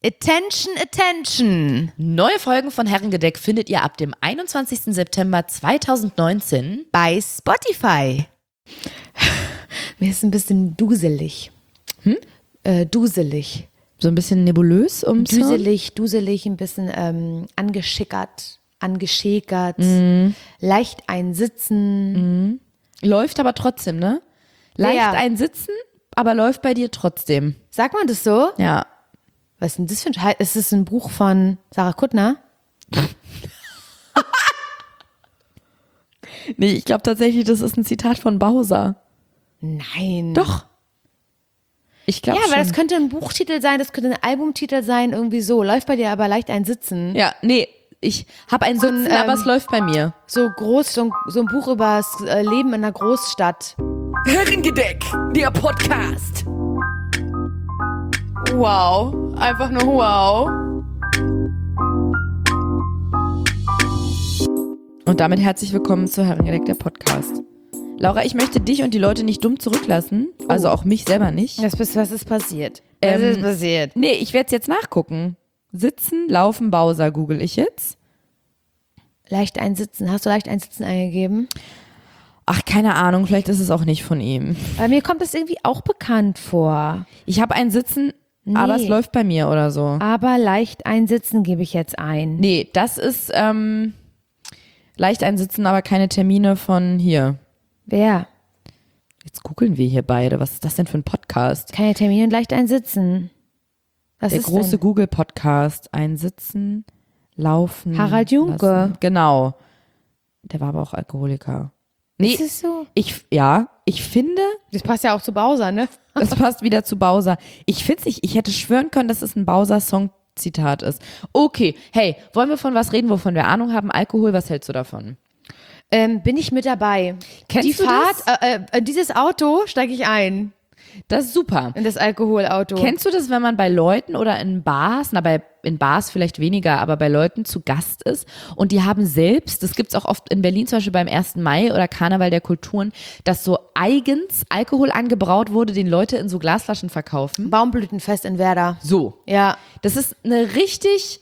Attention, attention. Neue Folgen von Herrengedeck findet ihr ab dem 21. September 2019 bei Spotify. Mir ist ein bisschen duselig. Duselig. So ein bisschen nebulös ums Hirn? Duselig, ein bisschen angeschäkert, leicht einsitzen. Läuft aber trotzdem, ne? Leicht einsitzen, aber läuft bei dir trotzdem. Sagt man das so? Ja. Was ist denn das für ein Scheiß? Ist das ein Buch von Sarah Kuttner? Nee, ich glaube tatsächlich, das ist ein Zitat von Bowser. Nein. Doch. Ich glaube Ja, schon. weil das könnte ein Buchtitel sein, das könnte ein Albumtitel sein, irgendwie so. Läuft bei dir aber leicht ein Sitzen. Ja, nee, ich habe ein Sitzen, aber es läuft bei mir. So groß, so ein Buch über das Leben in einer Großstadt. Herrengedeck, der Podcast. Wow, einfach nur wow. Und damit herzlich willkommen zu Herrengedeck, der Podcast. Laura, ich möchte dich und die Leute nicht dumm zurücklassen, also auch mich selber nicht. Was ist passiert? Was ist passiert? Nee, ich werde es jetzt nachgucken. Sitzen, laufen, Bowser google ich jetzt. Leicht einsitzen. Hast du leicht einsitzen eingegeben? Ach, keine Ahnung, vielleicht ist es auch nicht von ihm. Bei mir kommt das irgendwie auch bekannt vor. Ich habe ein Sitzen, aber es läuft bei mir oder so. Aber leicht einsitzen gebe ich jetzt ein. Nee, das ist leicht einsitzen, aber keine Termine von hier. Wer? Jetzt googeln wir hier beide. Was ist das denn für ein Podcast? Keine Termine und leicht einsitzen. Was Der ist große denn? Google-Podcast. Einsitzen, laufen. Harald Junke. Lassen. Genau. Der war aber auch Alkoholiker. Nee, Ist es so? ich finde, Das passt ja auch zu Bowser, ne? das passt wieder zu Bowser. Ich hätte schwören können, dass es ein Bowser-Song-Zitat ist. Okay, hey, wollen wir von was reden, wovon wir Ahnung haben? Alkohol, was hältst du davon? Bin ich mit dabei. Kennst Die du Fahrt, dieses Auto steige ich ein. Das ist super. In das Alkoholauto. Kennst du das, wenn man bei Leuten oder in Bars, in Bars vielleicht weniger, aber bei Leuten zu Gast ist und die haben selbst, das gibt's auch oft in Berlin zum Beispiel beim 1. Mai oder Karneval der Kulturen, dass so eigens Alkohol angebraut wurde, den Leute in so Glasflaschen verkaufen? Baumblütenfest in Werder. So. Ja. Das ist eine richtig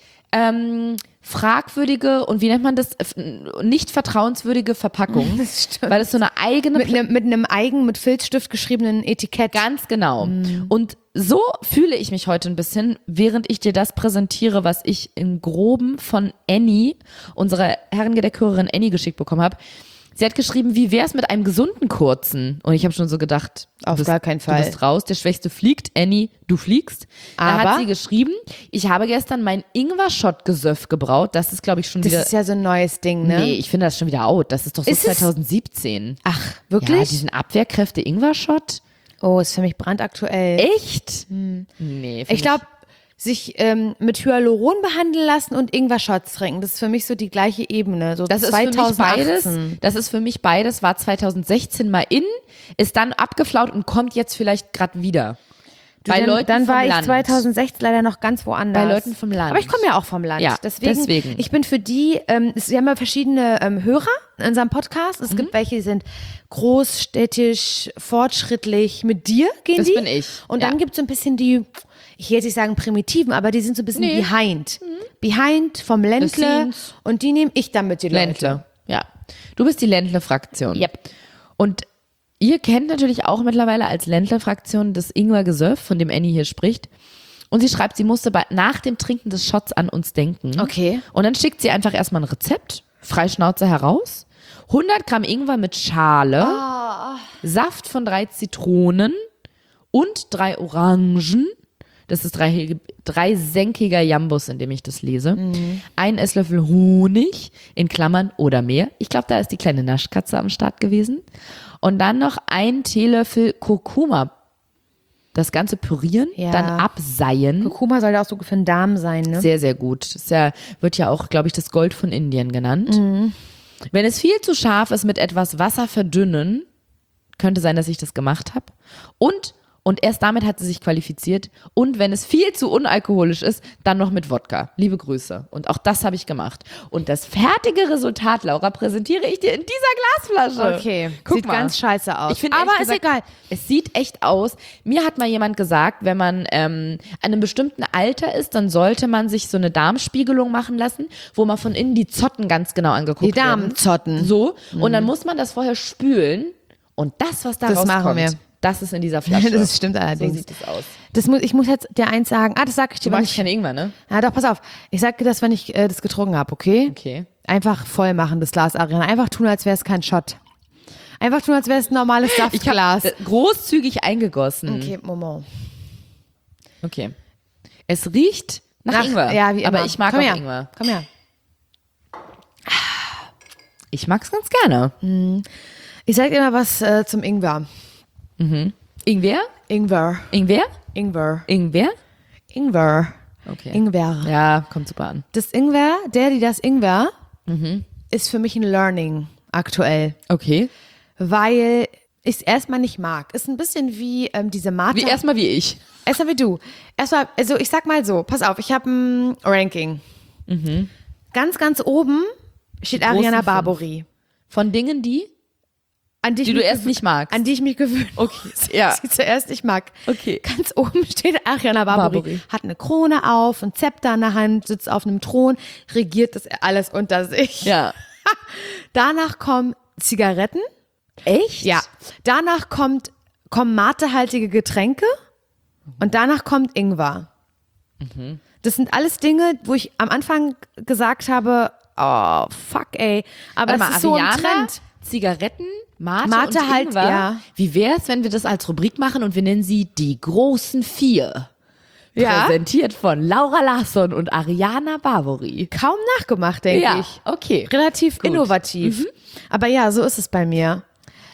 fragwürdige und wie nennt man das? Nicht vertrauenswürdige Verpackung. Das stimmt. Weil es so eine eigene Mit einem mit Filzstift geschriebenen Etikett. Ganz genau. Und so fühle ich mich heute ein bisschen, während ich dir das präsentiere, was ich im Groben von Annie, unserer Herrengedeck-Hörerin Annie, geschickt bekommen habe. Sie hat geschrieben, wie wär's mit einem gesunden Kurzen? Und ich habe schon so gedacht, Gar keinen Fall. Du bist raus, der Schwächste fliegt, Annie, du fliegst. Dann Aber hat sie geschrieben, ich habe gestern mein Ingwer-Shot-Gesöff gebraut. Das ist, glaube ich, schon Das wieder... ist ja so ein neues Ding, ne? Nee, ich finde das schon wieder out. Das ist doch so Ist es? 2017. Ach, wirklich? Ja, diesen Abwehrkräfte-Ingwer-Shot. Oh, ist für mich brandaktuell. Echt? Nee. Ich glaube, sich mit Hyaluron behandeln lassen und Ingwer-Shots trinken, das ist für mich so die gleiche Ebene. So Das ist 2018. für mich beides, war 2016 mal in, ist dann abgeflaut und kommt jetzt vielleicht gerade wieder. Dann war ich 2016 leider noch ganz woanders. Bei Leuten vom Land. Aber ich komme ja auch vom Land. Ja, deswegen. deswegen. Ich bin für die, wir haben ja verschiedene Hörer in unserem Podcast. Es gibt welche, die sind großstädtisch, fortschrittlich. Mit dir gehen Das die. bin ich, Und ja. dann gibt es so ein bisschen die, ich will jetzt nicht sagen primitiven, aber die sind so ein bisschen behind. Behind vom Ländle. scenes. Und die nehme ich dann mit, die Leute. Ländle, ja. Du bist die Ländle-Fraktion. Yep. Und ihr kennt natürlich auch mittlerweile als Ländle-Fraktion das Ingwer-Gesöff, von dem Annie hier spricht. Und sie schreibt, sie musste nach dem Trinken des Shots an uns denken. Okay. Und dann schickt sie einfach erstmal ein Rezept, Freischnauze heraus, 100 Gramm Ingwer mit Schale, Saft von 3 Zitronen und 3 Orangen. Das ist dreisenkiger Jambus, in dem ich das lese. Ein Esslöffel Honig, in Klammern oder mehr. Ich glaube, da ist die kleine Naschkatze am Start gewesen. Und dann noch ein Teelöffel Kurkuma. Das Ganze pürieren, Ja. dann abseien. Kurkuma soll ja auch so für den Darm sein, ne? Sehr, sehr gut. Das ist ja, wird ja auch, glaube ich, das Gold von Indien genannt. Wenn es viel zu scharf ist, mit etwas Wasser verdünnen. Könnte sein, dass ich das gemacht habe. Und Und erst damit hat sie sich qualifiziert. Und wenn es viel zu unalkoholisch ist, dann noch mit Wodka. Liebe Grüße. Und auch das habe ich gemacht. Und das fertige Resultat, Laura, präsentiere ich dir in dieser Glasflasche. Okay, Guck sieht mal. ganz scheiße aus. Ich finde, aber ehrlich ist gesagt, egal. Es sieht echt aus. Mir hat mal jemand gesagt, wenn man an einem bestimmten Alter ist, dann sollte man sich so eine Darmspiegelung machen lassen, wo man von innen die Zotten ganz genau angeguckt Die Darmzotten. werden. So. Und dann muss man das vorher spülen. Und das, was da Das machen rauskommt, wir. das ist in dieser Flasche. Das stimmt So allerdings. sieht es aus. Ich muss jetzt dir eins sagen. Das sag ich dir, Du wenn magst ich... kein Ingwer, ne? Ja, doch, pass auf. Ich sag dir das, wenn ich das getrunken habe, okay? Okay. Einfach voll machen, das Glas, Ariana. Einfach tun, als wäre es kein Shot. Einfach tun, als wäre es ein normales Ich Saftglas. habe großzügig eingegossen. Okay, Moment. Okay. Es riecht nach Ingwer. Ja, wie immer. Aber ich mag Komm auch her. Ingwer. Komm her. Ich mag's ganz gerne. Ich sag dir mal was zum Ingwer. Ingwer? Ingwer. Ingwer? Ingwer. Ingwer? Ingwer. Okay. Ingwer. Ja, kommt super an. Das Ingwer, das Ingwer, ist für mich ein Learning aktuell. Okay. Weil ich es erstmal nicht mag. Ist ein bisschen wie diese Mate. Erstmal wie ich. Erstmal wie du. Erstmal, also ich sag mal so, pass auf, ich habe ein Ranking. Ganz, ganz oben steht großen Ariana fünf. Barbouri. Von Dingen, die Die du erst nicht magst. An die ich mich gewöhnt Okay, muss, ja. die ich zuerst nicht mag. Okay. Ganz oben steht Ariana Barbouri. Barbouri. Hat eine Krone auf, ein Zepter in der Hand, sitzt auf einem Thron, regiert das alles unter sich. Ja. Danach kommen Zigaretten. Echt? Ja. Danach kommen matehaltige Getränke. Und danach kommt Ingwer. Das sind alles Dinge, wo ich am Anfang gesagt habe, oh, fuck, ey. Aber das ist so ein Trend. Zigaretten, Mate Mate und halt, Ingwer. ja. Wie wär's, wenn wir das als Rubrik machen und wir nennen sie die großen 4? Ja. Präsentiert von Laura Larsson und Ariana Barbouri. Kaum nachgemacht, denke ich. okay. Relativ Gut. innovativ. Aber ja, so ist es bei mir.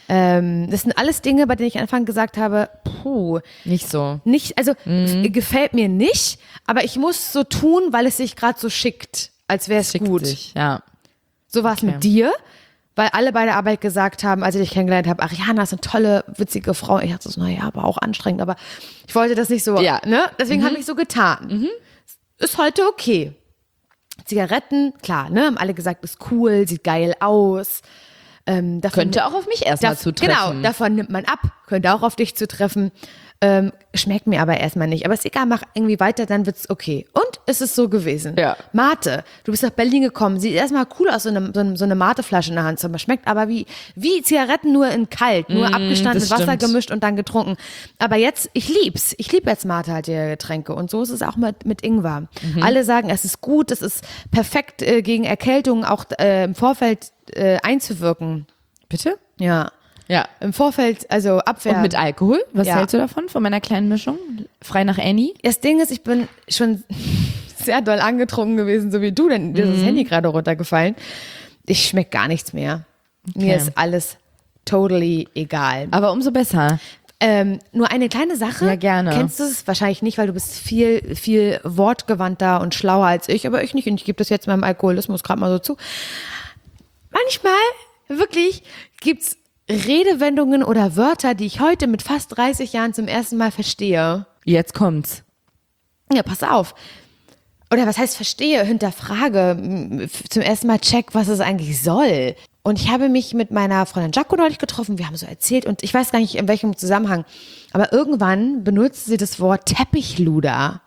Das sind alles Dinge, bei denen ich am Anfang gesagt habe, Nicht so. nicht, also gefällt mir nicht, aber ich muss so tun, weil es sich gerade so schickt, als wäre es gut. Sich. Ja. So war es mit dir, weil alle bei der Arbeit gesagt haben, als ich dich kennengelernt habe, Ariana ist eine tolle, witzige Frau. Ich dachte so, naja, aber auch anstrengend, aber ich wollte das nicht so, Ja. ne? Deswegen habe ich so getan. Ist heute okay. Zigaretten, klar, ne? Haben alle gesagt, ist cool, sieht geil aus. Davon, Könnte auch auf mich erstmal zutreffen. Genau, davon nimmt man ab. Könnte auch auf dich zutreffen. Schmeckt mir aber erstmal nicht. Aber ist egal, mach irgendwie weiter, dann wird's okay. Und es ist so gewesen. Ja. Mate, du bist nach Berlin gekommen, sieht erstmal cool aus, so eine Mateflasche in der Hand zu haben. Schmeckt aber wie Zigaretten, nur in kalt, nur abgestanden, das mit Wasser stimmt. gemischt und dann getrunken. Aber jetzt, ich lieb's. Ich liebe jetzt matehaltige Getränke. Und so ist es auch mit Ingwer. Alle sagen, es ist gut, es ist perfekt gegen Erkältung auch im Vorfeld einzuwirken. Bitte? Ja. Ja. Im Vorfeld, also Abwehr. Und mit Alkohol? Was Ja. hältst du davon, von meiner kleinen Mischung? Frei nach Annie? Das Ding ist, ich bin schon sehr doll angetrunken gewesen, so wie du, denn dir ist das Handy gerade runtergefallen. Ich schmeck gar nichts mehr. Mir ist alles totally egal. Aber umso besser. Nur eine kleine Sache. Ja, gerne. Kennst du es wahrscheinlich nicht, weil du bist viel, viel wortgewandter und schlauer als ich, aber ich nicht. Und ich gebe das jetzt meinem Alkoholismus gerade mal so zu. Manchmal, wirklich, gibt's Redewendungen oder Wörter, die ich heute mit fast 30 Jahren zum ersten Mal verstehe. Jetzt kommt's. Ja, pass auf. Oder was heißt verstehe, hinterfrage, zum ersten Mal check, was es eigentlich soll. Und ich habe mich mit meiner Freundin Jaco neulich getroffen, wir haben so erzählt und ich weiß gar nicht, in welchem Zusammenhang, aber irgendwann benutzt sie das Wort Teppichluder.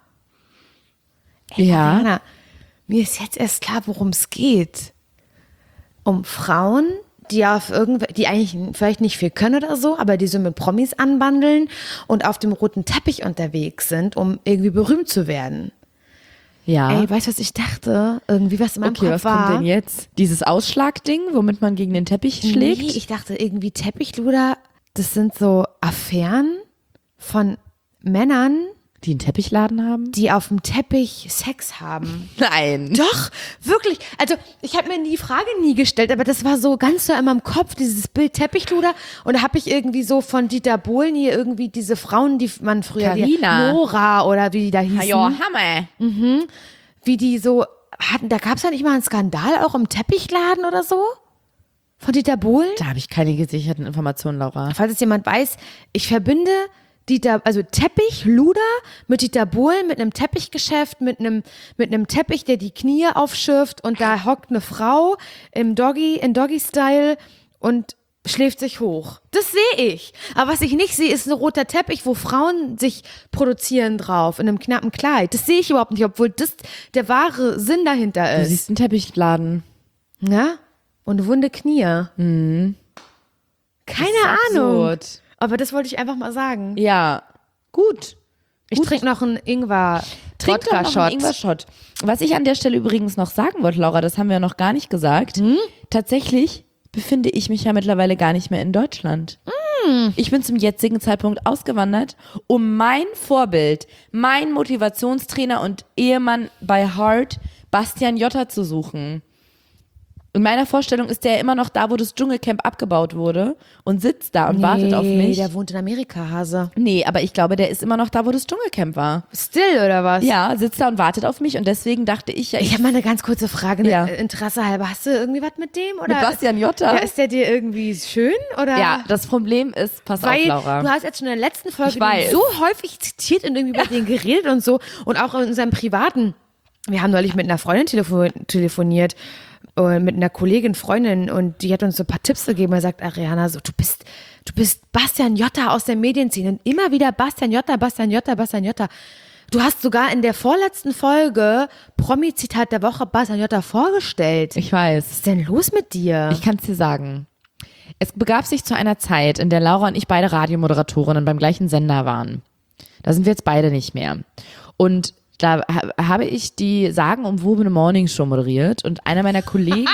Ja. Ariana, mir ist jetzt erst klar, worum es geht. Um Frauen, die die eigentlich vielleicht nicht viel können oder so, aber die so mit Promis anbandeln und auf dem roten Teppich unterwegs sind, um irgendwie berühmt zu werden. Ja. Ey, weißt du, was ich dachte? Irgendwie, was in meinem Okay, Kopf was war. kommt denn jetzt? Dieses Ausschlagding, womit man gegen den Teppich schlägt? Nee, ich dachte irgendwie Teppichluder, das sind so Affären von Männern, Die einen Teppichladen haben? die auf dem Teppich Sex haben. Nein. Doch, wirklich. Also ich habe mir die Frage nie gestellt, aber das war so ganz so in meinem Kopf, dieses Bild Teppichluder. Und da habe ich irgendwie so von Dieter Bohlen hier irgendwie diese Frauen, die man früher, die Carina. Nora oder wie die da hießen, Ja, Hammer. wie die so hatten, da gab es ja nicht mal einen Skandal auch im Teppichladen oder so? Von Dieter Bohlen? Da habe ich keine gesicherten Informationen, Laura. Falls es jemand weiß, ich verbinde also Teppichluder mit Dieter Bohlen, mit einem Teppichgeschäft, mit einem Teppich, der die Knie aufschürft und da hockt eine Frau in Doggy-Style und schläft sich hoch. Das sehe ich. Aber was ich nicht sehe, ist ein roter Teppich, wo Frauen sich produzieren drauf, in einem knappen Kleid. Das sehe ich überhaupt nicht, obwohl das der wahre Sinn dahinter ist. Du siehst einen Teppichladen. Ja? Und wunde Knie. Mhm. Keine Ahnung. Absurd. Aber das wollte ich einfach mal sagen. Ja, gut. Ich trinke noch einen Trink doch noch einen Ingwer-Shot. Ingwer-Shot. Was ich an der Stelle übrigens noch sagen wollte, Laura, das haben wir noch gar nicht gesagt. Tatsächlich befinde ich mich ja mittlerweile gar nicht mehr in Deutschland. Ich bin zum jetzigen Zeitpunkt ausgewandert, um mein Vorbild, mein Motivationstrainer und Ehemann bei Heart, Bastian Jotta, zu suchen. In meiner Vorstellung ist der immer noch da, wo das Dschungelcamp abgebaut wurde und sitzt da und wartet auf mich. Der wohnt in Amerika, Hase. Nee, aber ich glaube, der ist immer noch da, wo das Dschungelcamp war. Still, oder was? Ja, sitzt da und wartet auf mich und deswegen dachte ich ja, Ich habe mal eine ganz kurze Frage, Ja. Interesse halber. Hast du irgendwie was mit dem? Oder? mit Bastian Jotta. Ja, ist der dir irgendwie schön? Oder? Ja, das Problem ist, pass Weil auf, Laura. du hast jetzt schon in der letzten Folge Ich weiß. den so häufig zitiert und irgendwie über den geredet und so. Und auch in unserem Privaten. Wir haben neulich mit einer Freundin telefoniert. Mit einer Kollegin, Freundin, und die hat uns so ein paar Tipps gegeben. Er sagt, Ariana, so, du bist Bastian Jotta aus der Medienszene und immer wieder Bastian Jotta. Du hast sogar in der vorletzten Folge Promi-Zitat der Woche Bastian Jotta vorgestellt. Ich weiß. Was ist denn los mit dir? Ich kann es dir sagen. Es begab sich zu einer Zeit, in der Laura und ich beide Radiomoderatorinnen beim gleichen Sender waren. Da sind wir jetzt beide nicht mehr. Und da habe ich die sagenumwobene Morningshow moderiert und einer meiner Kollegen,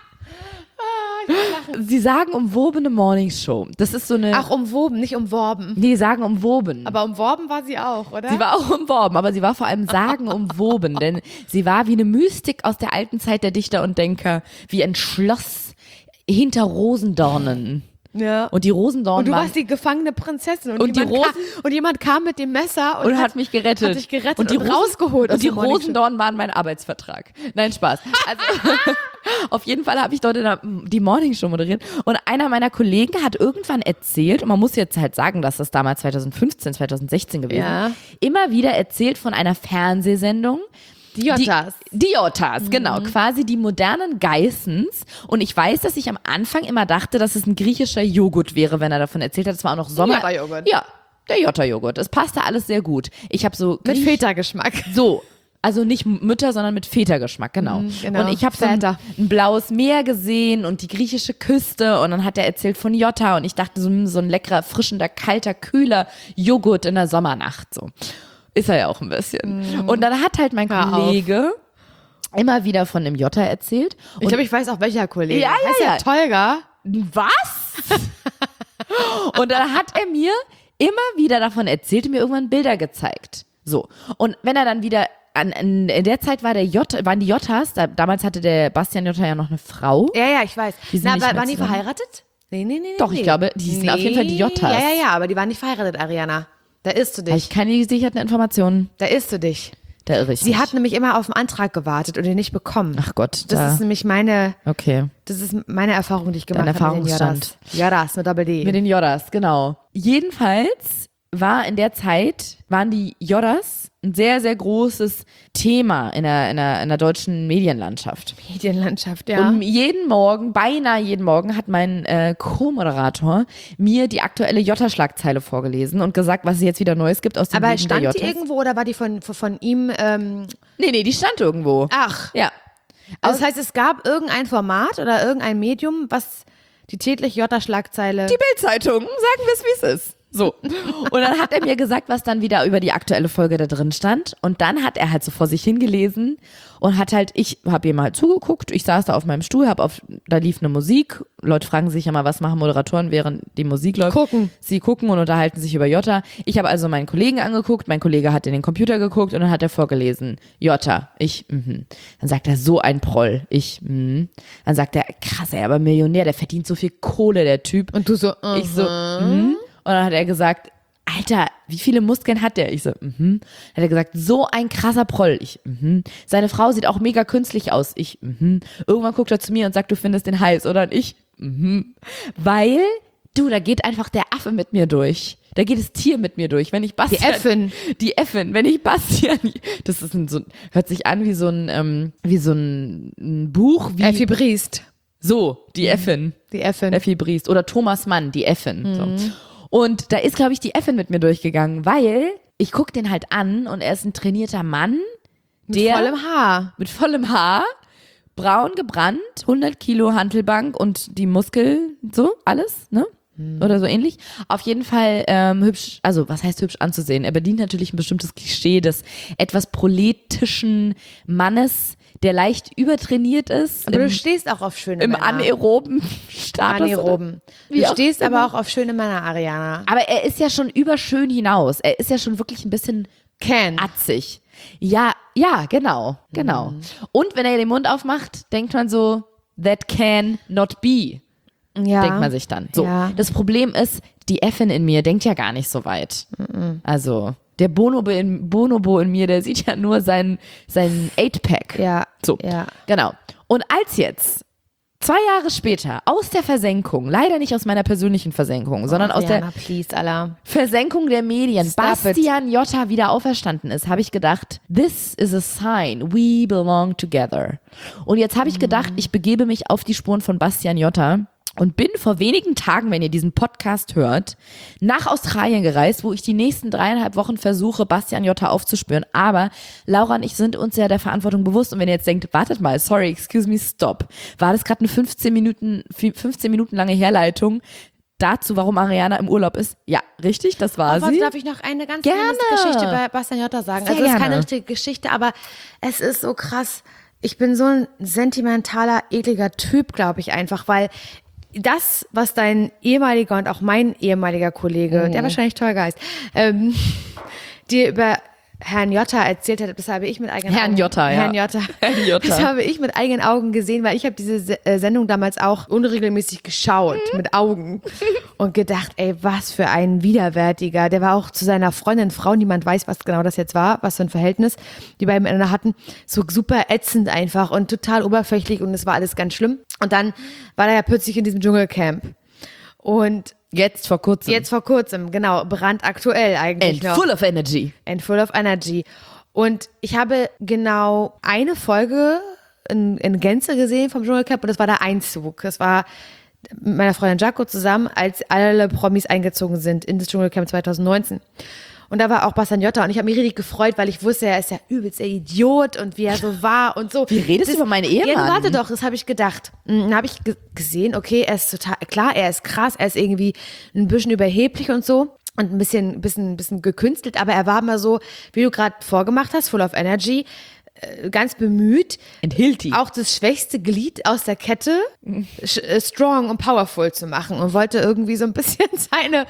sie sagenumwobene Morningshow. Das ist so eine, Ach, umwoben, nicht umworben. nee, sagenumwoben. Aber umworben war sie auch, oder? Sie war auch umworben, aber sie war vor allem sagenumwoben, denn sie war wie eine Mystik aus der alten Zeit der Dichter und Denker, wie ein Schloss hinter Rosendornen. ja. Und die Rosendornen Und du waren, warst die gefangene Prinzessin. Und jemand kam mit dem Messer und hat mich gerettet. Hat dich gerettet und die rausgeholt. aus Und die dem Morning Show. Rosendornen waren mein Arbeitsvertrag. Nein, Spaß. Also, auf jeden Fall habe ich dort die Morningshow moderiert. Und einer meiner Kollegen hat irgendwann erzählt, und man muss jetzt halt sagen, dass das damals 2015, 2016 gewesen Ja. immer wieder erzählt von einer Fernsehsendung. Die Jottas. Die Jottas, genau. Quasi die modernen Geissens. Und ich weiß, dass ich am Anfang immer dachte, dass es ein griechischer Joghurt wäre, wenn er davon erzählt hat. Es war auch noch Sommer. Jotta-Joghurt. Ja, der Jotta-Joghurt. Es passte alles sehr gut. Ich habe so Mit Feta-Geschmack. so, also nicht Mütter, sondern mit Feta-Geschmack, genau. genau. Und ich habe so ein blaues Meer gesehen und die griechische Küste und dann hat er erzählt von Jotta und ich dachte so ein leckerer, erfrischender, kalter, kühler Joghurt in der Sommernacht, so. Ist er ja auch ein bisschen. Und dann hat halt mein Kollege immer wieder von dem Jotta erzählt. Ich glaube, ich weiß auch, welcher Kollege. Ja, Heißt ja. der Tolga? Was? Und dann hat er mir immer wieder davon erzählt und mir irgendwann Bilder gezeigt. So. Und wenn er dann wieder in der Zeit waren die Jottas, damals hatte der Bastian Jotta ja noch eine Frau. Ja, ich weiß. Die sind nicht mehr waren die zusammen. verheiratet? Nee. Doch, ich glaube, die sind auf jeden Fall die Jottas. Ja, aber die waren nicht verheiratet, Ariana. Da irrst du Habe dich. ich keine gesicherten Informationen. Da irrst du dich. Da irre ich Sie mich. hat nämlich immer auf den Antrag gewartet und den nicht bekommen. Ach Gott. Das ist nämlich meine Erfahrung, die ich gemacht Dein habe mit den Erfahrungsstand. Jottas. Jottas mit Doppel-D. Mit den Jottas, genau. Jedenfalls waren die Jottas ein sehr, sehr großes Thema in der deutschen Medienlandschaft. Medienlandschaft, ja. Und beinahe jeden Morgen hat mein Co-Moderator mir die aktuelle Jotta-Schlagzeile vorgelesen und gesagt, was es jetzt wieder Neues gibt aus dem Aber Leben der stand Jottas. die irgendwo oder war die von ihm? Nee, die stand irgendwo. Ach, Ja. also das heißt, es gab irgendein Format oder irgendein Medium, was die tägliche Jota-Schlagzeile. Die Bildzeitung, sagen wir es, wie es ist. So. Und dann hat er mir gesagt, was dann wieder über die aktuelle Folge da drin stand. Und dann hat er halt so vor sich hingelesen und ich habe ihm halt zugeguckt. Ich saß da auf meinem Stuhl, da lief eine Musik. Leute fragen sich ja mal, was machen Moderatoren, während die Musik läuft? Gucken. Sie gucken und unterhalten sich über Jotta. Ich habe also meinen Kollegen angeguckt. Mein Kollege hat in den Computer geguckt und dann hat er vorgelesen. Jotta. Dann sagt er, so ein Proll. Dann sagt er, krass, er aber Millionär, der verdient so viel Kohle, der Typ. Und du so, Ich so, Und dann hat er gesagt, Alter, wie viele Muskeln hat der? Ich so, Dann hat er gesagt, so ein krasser Proll. Ich, Seine Frau sieht auch mega künstlich aus. Ich, Irgendwann guckt er zu mir und sagt, du findest den heiß, oder? Und ich, Weil Du, da geht einfach der Affe mit mir durch. Da geht das Tier mit mir durch. Wenn ich Bastian... Die Äffin. Wenn ich Bastian... Das ist hört sich an wie so ein Buch. Wie Effi Briest. So, die Äffin. Die Äffin. Effi Briest. Oder Thomas Mann, die Äffin. So. Und da ist, glaube ich, die Äffin mit mir durchgegangen, weil ich gucke den halt an und er ist ein trainierter Mann. Mit vollem Haar. Braun gebrannt, 100 Kilo Hantelbank und die Muskel, so, alles, ne? Oder so ähnlich. Auf jeden Fall hübsch, also was heißt hübsch anzusehen? Er bedient natürlich ein bestimmtes Klischee des etwas proletischen Mannes, der leicht übertrainiert ist. Aber du stehst auch auf schöne Männer. Im anaeroben Status. Du stehst aber auch auf schöne Männer, Ariana. Aber er ist ja schon über schön hinaus. Er ist ja schon wirklich ein bisschen Ken. atzig. Ja, genau. Und wenn er den Mund aufmacht, denkt man so, that can not be. Ja. Denkt man sich dann. So, Das Problem ist, die Äffin in mir denkt ja gar nicht so weit. Also, der Bonobo in mir, der sieht ja nur sein 8-Pack. Ja. So, genau. Und als jetzt 2 Jahre später aus der Versenkung, leider nicht aus meiner persönlichen Versenkung, sondern aus der Versenkung der Medien, Bastian Jotta wieder auferstanden ist, habe ich gedacht, this is a sign, we belong together. Und jetzt habe ich gedacht, ich begebe mich auf die Spuren von Bastian Jotta und bin vor wenigen Tagen, wenn ihr diesen Podcast hört, nach Australien gereist, wo ich die nächsten 3,5 Wochen versuche, Bastian Jotta aufzuspüren. Aber Laura und ich sind uns ja der Verantwortung bewusst. Und wenn ihr jetzt denkt, wartet mal, sorry, excuse me, stop. War das gerade eine 15 Minuten lange Herleitung dazu, warum Ariana im Urlaub ist? Ja, richtig, das war sie. Darf ich noch eine ganz kleine Geschichte bei Bastian Jotta sagen? Sehr also es ist keine gerne. richtige Geschichte, aber es ist so krass. Ich bin so ein sentimentaler, ekliger Typ, glaube ich einfach, weil das, was dein ehemaliger und auch mein ehemaliger Kollege, der wahrscheinlich Tolga heißt, dir über Herrn Jotta erzählt hat, das habe ich mit eigenen Augen. Herrn Jotta. Das habe ich mit eigenen Augen gesehen, weil ich habe diese Sendung damals auch unregelmäßig geschaut, mit Augen und gedacht, ey, was für ein Widerwärtiger. Der war auch zu seiner Freundin, Frau, niemand weiß, was genau das jetzt war, was für ein Verhältnis die beiden miteinander hatten, so super ätzend einfach und total oberflächlich und es war alles ganz schlimm. Und dann war er ja plötzlich in diesem Dschungelcamp und Jetzt vor kurzem, genau, brandaktuell eigentlich And full of energy. Und ich habe genau eine Folge in Gänze gesehen vom Dschungelcamp und das war der Einzug. Das war mit meiner Freundin Jaco zusammen, als alle Promis eingezogen sind in das Dschungelcamp 2019. Und da war auch Bastian Jotta und ich habe mich richtig gefreut, weil ich wusste, er ist ja übelst der Idiot und wie er so war und so. Wie redest du über meine Ehemann? Ja, warte doch, das habe ich gedacht. Dann habe ich gesehen, okay, er ist total, klar, er ist krass, er ist irgendwie ein bisschen überheblich und so und ein bisschen gekünstelt, aber er war immer so, wie du gerade vorgemacht hast, full of energy, ganz bemüht, auch das schwächste Glied aus der Kette strong und powerful zu machen und wollte irgendwie so ein bisschen sein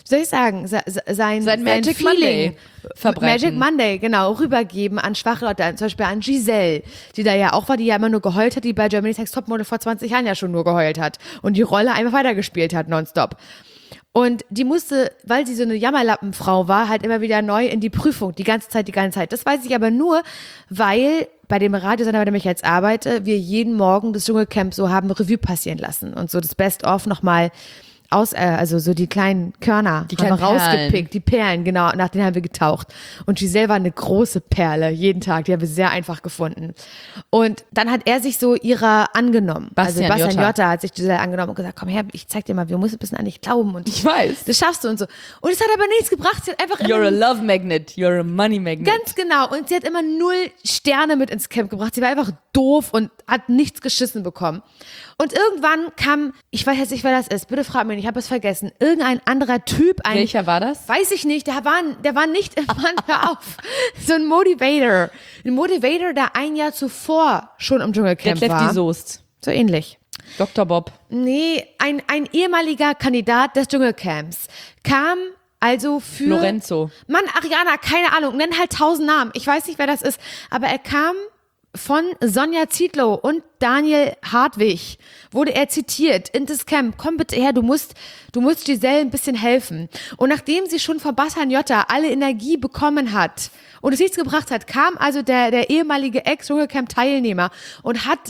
Magic Feeling, Monday verbreiten. Magic Monday, genau, rübergeben an schwache Leute, zum Beispiel an Giselle, die da ja auch war, die ja immer nur geheult hat, die bei Germany's Next Topmodel vor 20 Jahren ja schon nur geheult hat und die Rolle einfach weitergespielt hat, nonstop. Und die musste, weil sie so eine Jammerlappenfrau war, halt immer wieder neu in die Prüfung, die ganze Zeit. Das weiß ich aber nur, weil bei dem Radiosender, bei dem ich jetzt arbeite, wir jeden Morgen das Dschungelcamp so haben Revue passieren lassen und so das Best-of nochmal also so die kleinen Körner haben wir rausgepickt, die Perlen, genau, nach denen haben wir getaucht. Und Giselle war eine große Perle, jeden Tag, die haben wir sehr einfach gefunden. Und dann hat er sich so ihrer angenommen. Bastian Jotta hat sich Giselle angenommen und gesagt, komm her, ich zeig dir mal, wir müssen ein bisschen an dich glauben. Und ich weiß. Das schaffst du und so. Und es hat aber nichts gebracht, sie hat einfach You're a love magnet, you're a money magnet. Ganz genau. Und sie hat immer 0 Sterne mit ins Camp gebracht. Sie war einfach doof und hat nichts geschissen bekommen. Und irgendwann kam, ich weiß jetzt nicht, wer das ist, bitte frag mich nicht, ich habe es vergessen, irgendein anderer Typ. Welcher war das? Weiß ich nicht, der war nicht, Mann, hör auf, so ein Motivator. Ein Motivator, der ein Jahr zuvor schon im Dschungelcamp war. Die Soest. So ähnlich. Dr. Bob. Nee, ein ehemaliger Kandidat des Dschungelcamps kam also für... Lorenzo. Mann, Ariana, keine Ahnung, nenn halt 1000 Namen. Ich weiß nicht, wer das ist, aber er kam von Sonja Zietlow und Daniel Hartwig wurde er zitiert in das Camp. Komm bitte her, du musst Giselle ein bisschen helfen. Und nachdem sie schon von Bastian Jotta alle Energie bekommen hat und es nichts gebracht hat, kam also der ehemalige Ex-Dschungelcamp-Teilnehmer und hat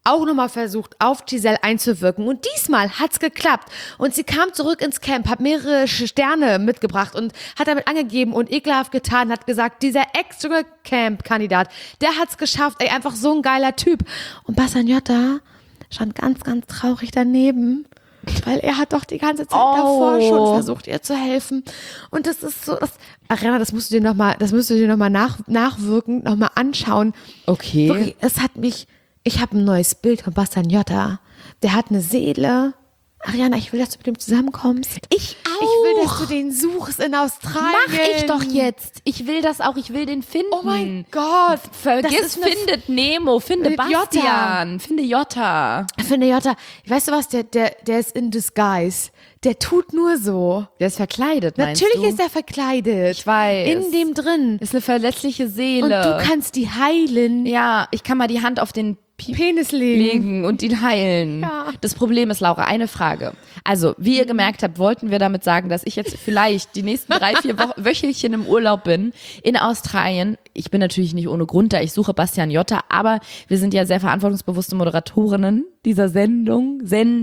auch nochmal versucht, auf Giselle einzuwirken. Und diesmal hat's geklappt. Und sie kam zurück ins Camp, hat mehrere Sterne mitgebracht und hat damit angegeben und ekelhaft getan, hat gesagt, dieser Ex-Camp-Kandidat, der hat's geschafft. Ey, einfach so ein geiler Typ. Und Bassaniotta stand ganz, ganz traurig daneben. Weil er hat doch die ganze Zeit davor schon versucht, ihr zu helfen. Und das ist so, Ariana, das musst du dir nochmal nachwirken, nochmal anschauen. Okay. Wirklich, ich habe ein neues Bild von Bassaniotta. Der hat eine Seele. Ariana, ich will, dass du mit ihm zusammenkommst. Ich auch. Ich will, dass du den suchst in Australien. Mach ich doch jetzt. Ich will das auch. Ich will den finden. Oh mein Gott. Vergiss, findet Nemo, finde Bastian, finde Jota. Finde Jota. Weißt du was, der ist in disguise. Der tut nur so. Der ist verkleidet, meinst du? Natürlich ist er verkleidet. Ich weiß. In dem drin. Ist eine verletzliche Seele. Und du kannst die heilen. Ja, ich kann mal die Hand auf den Penis legen und ihn heilen. Ja. Das Problem ist, Laura, eine Frage. Also, wie ihr gemerkt habt, wollten wir damit sagen, dass ich jetzt vielleicht die nächsten 3-4 Wöchelchen im Urlaub bin in Australien. Ich bin natürlich nicht ohne Grund da. Ich suche Bastian Jotta, aber wir sind ja sehr verantwortungsbewusste Moderatorinnen dieser Sendung.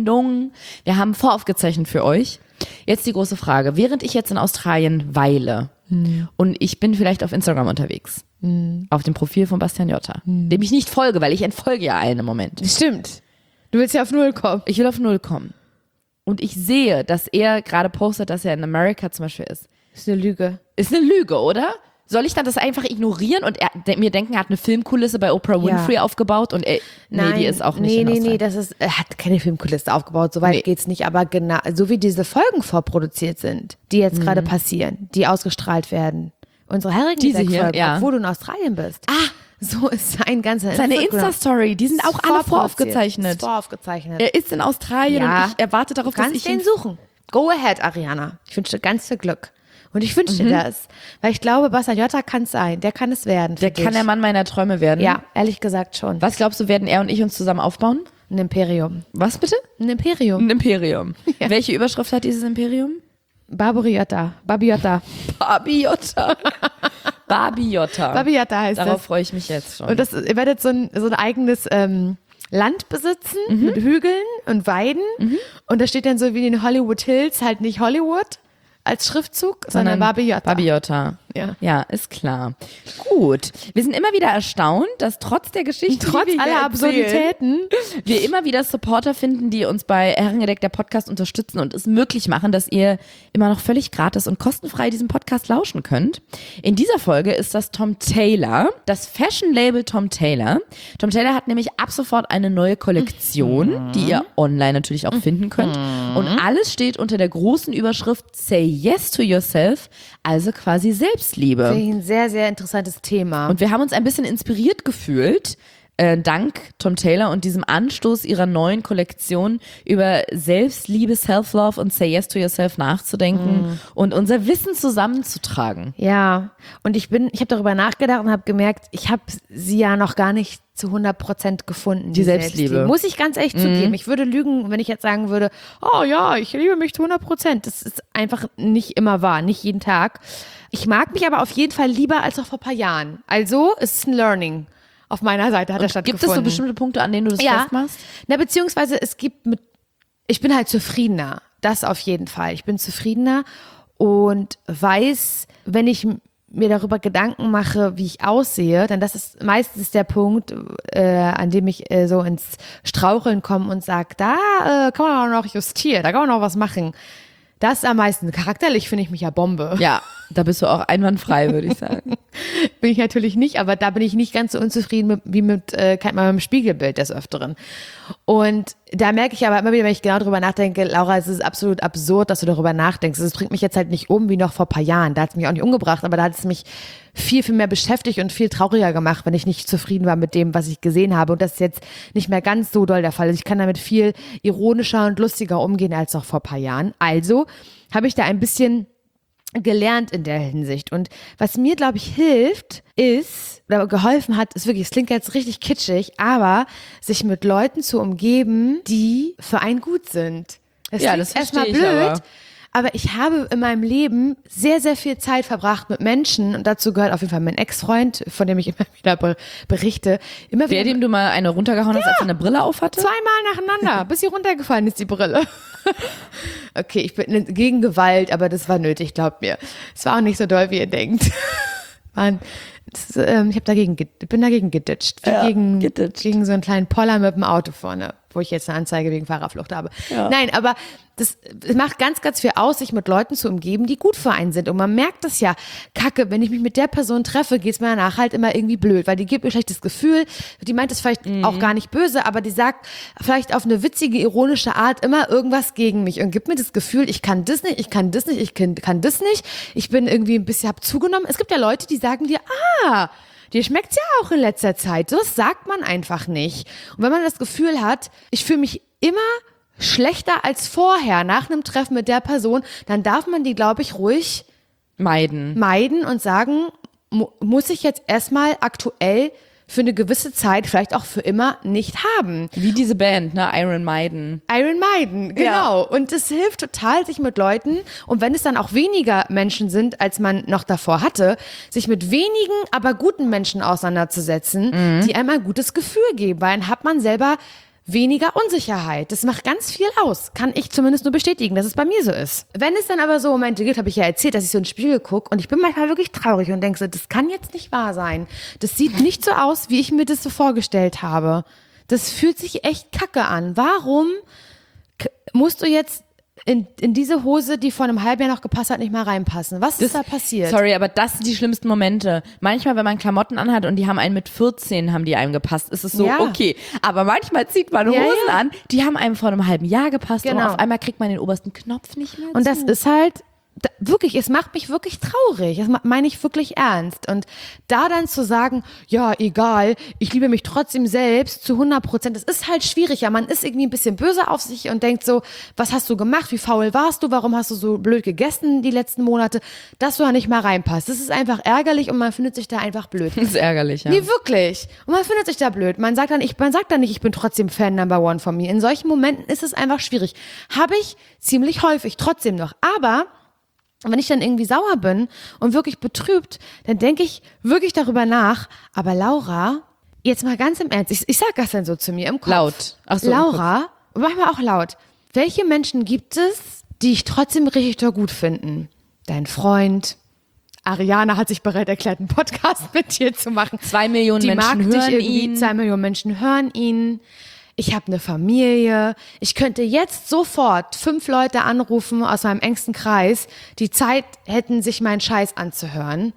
Wir haben voraufgezeichnet für euch. Jetzt die große Frage. Während ich jetzt in Australien weile und ich bin vielleicht auf Instagram unterwegs, auf dem Profil von Bastian Jotta, dem ich nicht folge, weil ich entfolge ja allen im Moment. Stimmt. Du willst ja auf 0 kommen. Ich will auf 0 kommen. Und ich sehe, dass er gerade postet, dass er in Amerika zum Beispiel ist. Ist eine Lüge. Ist eine Lüge, oder? Soll ich dann das einfach ignorieren und mir denken, er hat eine Filmkulisse bei Oprah Winfrey aufgebaut und die ist auch nicht in Australien. Er hat keine Filmkulisse aufgebaut, so weit geht's nicht, aber genau, so wie diese Folgen vorproduziert sind, die jetzt gerade passieren, die ausgestrahlt werden. Unsere Diese hier, Folgen, ja. obwohl du in Australien bist. So ist sein ganzer Seine Insta-Story, die sind auch alle voraufgezeichnet. Voraufgezeichnet. Er ist in Australien und ich erwarte darauf, dass ich ihn suchen. Go ahead, Ariana. Ich wünsche dir ganz viel Glück. Und ich wünsche dir das. Weil ich glaube, Bassaniotta kann es sein. Der kann es werden. Der kann der Mann meiner Träume werden. Ja, ehrlich gesagt schon. Was glaubst du, werden er und ich uns zusammen aufbauen? Ein Imperium. Was bitte? Ein Imperium. Ein Imperium. Ja. Welche Überschrift hat dieses Imperium? Babiotta. Babiotta heißt das. Darauf freue ich mich jetzt schon. Und ihr werdet so ein eigenes Land besitzen mit Hügeln und Weiden. Und da steht dann so wie in Hollywood Hills halt nicht Hollywood als Schriftzug, sondern Babiotta. Ja, ist klar. Gut. Wir sind immer wieder erstaunt, dass trotz der Geschichte, trotz aller Absurditäten, wir immer wieder Supporter finden, die uns bei Herrengedeck der Podcast unterstützen und es möglich machen, dass ihr immer noch völlig gratis und kostenfrei diesem Podcast lauschen könnt. In dieser Folge ist das Tom Taylor, das Fashion-Label Tom Taylor. Tom Taylor hat nämlich ab sofort eine neue Kollektion, die ihr online natürlich auch finden könnt. Und alles steht unter der großen Überschrift Say Yes to Yourself, also quasi Selbstliebe. Ein sehr, sehr interessantes Thema. Und wir haben uns ein bisschen inspiriert gefühlt, dank Tom Taylor und diesem Anstoß ihrer neuen Kollektion über Selbstliebe, Self-Love und Say Yes to Yourself nachzudenken und unser Wissen zusammenzutragen. Ja, und ich habe darüber nachgedacht und habe gemerkt, ich habe sie ja noch gar nicht zu 100% gefunden. Die Selbstliebe. Muss ich ganz ehrlich zugeben. Ich würde lügen, wenn ich jetzt sagen würde, oh ja, ich liebe mich zu 100%. Das ist einfach nicht immer wahr, nicht jeden Tag. Ich mag mich aber auf jeden Fall lieber als noch vor ein paar Jahren. Also es ist ein Learning. Auf meiner Seite hat er stattgefunden. Gibt es so bestimmte Punkte, an denen du das festmachst? Na, beziehungsweise ich bin halt zufriedener. Das auf jeden Fall. Ich bin zufriedener und weiß, wenn ich mir darüber Gedanken mache, wie ich aussehe, denn das ist meistens der Punkt, an dem ich so ins Straucheln komme und sage, da kann man auch noch justieren, da kann man noch was machen. Das ist am meisten. Charakterlich finde ich mich ja Bombe. Ja, da bist du auch einwandfrei, würde ich sagen. Bin ich natürlich nicht, aber da bin ich nicht ganz so unzufrieden wie mit meinem Spiegelbild des Öfteren. Und da merke ich aber immer wieder, wenn ich genau darüber nachdenke, Laura, es ist absolut absurd, dass du darüber nachdenkst. Es bringt mich jetzt halt nicht um wie noch vor ein paar Jahren. Da hat es mich auch nicht umgebracht, aber da hat es mich viel, viel mehr beschäftigt und viel trauriger gemacht, wenn ich nicht zufrieden war mit dem, was ich gesehen habe. Und das ist jetzt nicht mehr ganz so doll der Fall. Also ich kann damit viel ironischer und lustiger umgehen als noch vor ein paar Jahren. Also habe ich da ein bisschen gelernt in der Hinsicht. Und was mir, glaube ich, hilft, ist, oder geholfen hat, ist wirklich, es klingt jetzt richtig kitschig, aber sich mit Leuten zu umgeben, die für einen gut sind. Ja, das erstmal verstehe ich blöd, Aber ich habe in meinem Leben sehr, sehr viel Zeit verbracht mit Menschen und dazu gehört auf jeden Fall mein Ex-Freund, von dem ich immer wieder berichte. Immer Der, wieder, dem du mal eine runtergehauen hast, als er eine Brille aufhatte? zweimal nacheinander, bis sie runtergefallen ist, die Brille. Okay, ich bin gegen Gewalt, aber das war nötig, glaubt mir. Es war auch nicht so doll, wie ihr denkt. Mann, ich bin dagegen geditscht. Gegen so einen kleinen Poller mit dem Auto vorne, wo ich jetzt eine Anzeige wegen Fahrerflucht habe. Ja. Nein, aber das macht ganz, ganz viel aus, sich mit Leuten zu umgeben, die gut für einen sind. Und man merkt das ja, Kacke, wenn ich mich mit der Person treffe, geht's mir danach halt immer irgendwie blöd, weil die gibt mir ein schlechtes Gefühl. Die meint es vielleicht auch gar nicht böse, aber die sagt vielleicht auf eine witzige, ironische Art immer irgendwas gegen mich und gibt mir das Gefühl, ich kann das nicht, ich kann das nicht, ich kann das nicht. Ich bin irgendwie ein bisschen, hab zugenommen. Es gibt ja Leute, die sagen dir, dir schmeckt's ja auch in letzter Zeit. So sagt man einfach nicht. Und wenn man das Gefühl hat, ich fühle mich immer schlechter als vorher nach einem Treffen mit der Person, dann darf man die, glaube ich, ruhig meiden und sagen, muss ich jetzt erstmal aktuell für eine gewisse Zeit, vielleicht auch für immer, nicht haben. Wie diese Band, ne? Iron Maiden. Iron Maiden, genau. Ja. Und es hilft total, sich mit Leuten, und wenn es dann auch weniger Menschen sind, als man noch davor hatte, sich mit wenigen, aber guten Menschen auseinanderzusetzen, die einem ein gutes Gefühl geben, weil dann hat man selber weniger Unsicherheit. Das macht ganz viel aus. Kann ich zumindest nur bestätigen, dass es bei mir so ist. Wenn es dann aber so Momente gibt, habe ich ja erzählt, dass ich so in den Spiegel gucke und ich bin manchmal wirklich traurig und denke so, das kann jetzt nicht wahr sein. Das sieht nicht so aus, wie ich mir das so vorgestellt habe. Das fühlt sich echt kacke an. Warum musst du jetzt in diese Hose, die vor einem halben Jahr noch gepasst hat, nicht mal reinpassen? Was ist da passiert? Sorry, aber das sind die schlimmsten Momente. Manchmal, wenn man Klamotten anhat und die haben einen mit 14, haben die einem gepasst, ist es so, okay. Aber manchmal zieht man Hosen an, die haben einem vor einem halben Jahr gepasst und auf einmal kriegt man den obersten Knopf nicht mehr zu. Und das ist halt wirklich, es macht mich wirklich traurig. Das meine ich wirklich ernst. Und da dann zu sagen, ja, egal, ich liebe mich trotzdem selbst zu 100%, das ist halt schwierig. Ja, man ist irgendwie ein bisschen böse auf sich und denkt so, was hast du gemacht? Wie faul warst du? Warum hast du so blöd gegessen die letzten Monate? Dass du da nicht mal reinpasst. Das ist einfach ärgerlich und man findet sich da einfach blöd. Das ist ärgerlich, ja. Nee, wirklich. Und man findet sich da blöd. Man sagt dann nicht, ich bin trotzdem Fan Number One von mir. In solchen Momenten ist es einfach schwierig. Habe ich ziemlich häufig trotzdem noch. Aber wenn ich dann irgendwie sauer bin und wirklich betrübt, dann denke ich wirklich darüber nach. Aber Laura, jetzt mal ganz im Ernst, ich sag das dann so zu mir im Kopf. Laut. Ach so, Laura, manchmal auch laut. Welche Menschen gibt es, die ich trotzdem richtig toll gut finden? Dein Freund. Ariana hat sich bereit erklärt, einen Podcast mit dir zu machen. 2 Millionen Menschen hören ihn. 2 Millionen Menschen hören ihn. Ich habe eine Familie. Ich könnte jetzt sofort 5 Leute anrufen aus meinem engsten Kreis, die Zeit hätten, sich meinen Scheiß anzuhören.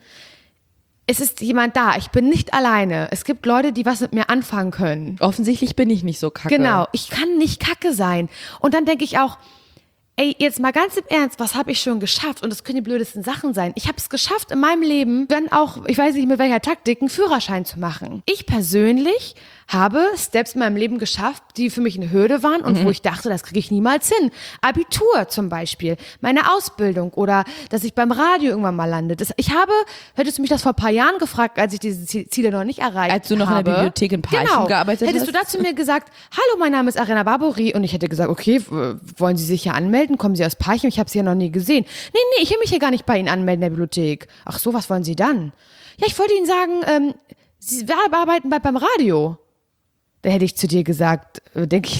Es ist jemand da. Ich bin nicht alleine. Es gibt Leute, die was mit mir anfangen können. Offensichtlich bin ich nicht so kacke. Genau. Ich kann nicht kacke sein. Und dann denke ich auch, ey, jetzt mal ganz im Ernst, was habe ich schon geschafft? Und das können die blödesten Sachen sein. Ich habe es geschafft in meinem Leben, wenn auch, ich weiß nicht mit welcher Taktik, einen Führerschein zu machen. Ich persönlich habe Steps in meinem Leben geschafft, die für mich eine Hürde waren und wo ich dachte, das kriege ich niemals hin. Abitur zum Beispiel, meine Ausbildung oder dass ich beim Radio irgendwann mal lande. Hättest du mich das vor ein paar Jahren gefragt, als ich diese Ziele noch nicht erreicht habe. Als du noch in der Bibliothek in Parchim gearbeitet hast. Hättest du dazu mir gesagt, hallo, mein Name ist Ariana Barbori und ich hätte gesagt, okay, wollen Sie sich hier anmelden? Kommen Sie aus Parchim? Ich habe Sie ja noch nie gesehen. Nee, ich will mich hier gar nicht bei Ihnen anmelden in der Bibliothek. Ach so, was wollen Sie dann? Ja, ich wollte Ihnen sagen, Sie arbeiten beim Radio. Da hätte ich zu dir gesagt, denke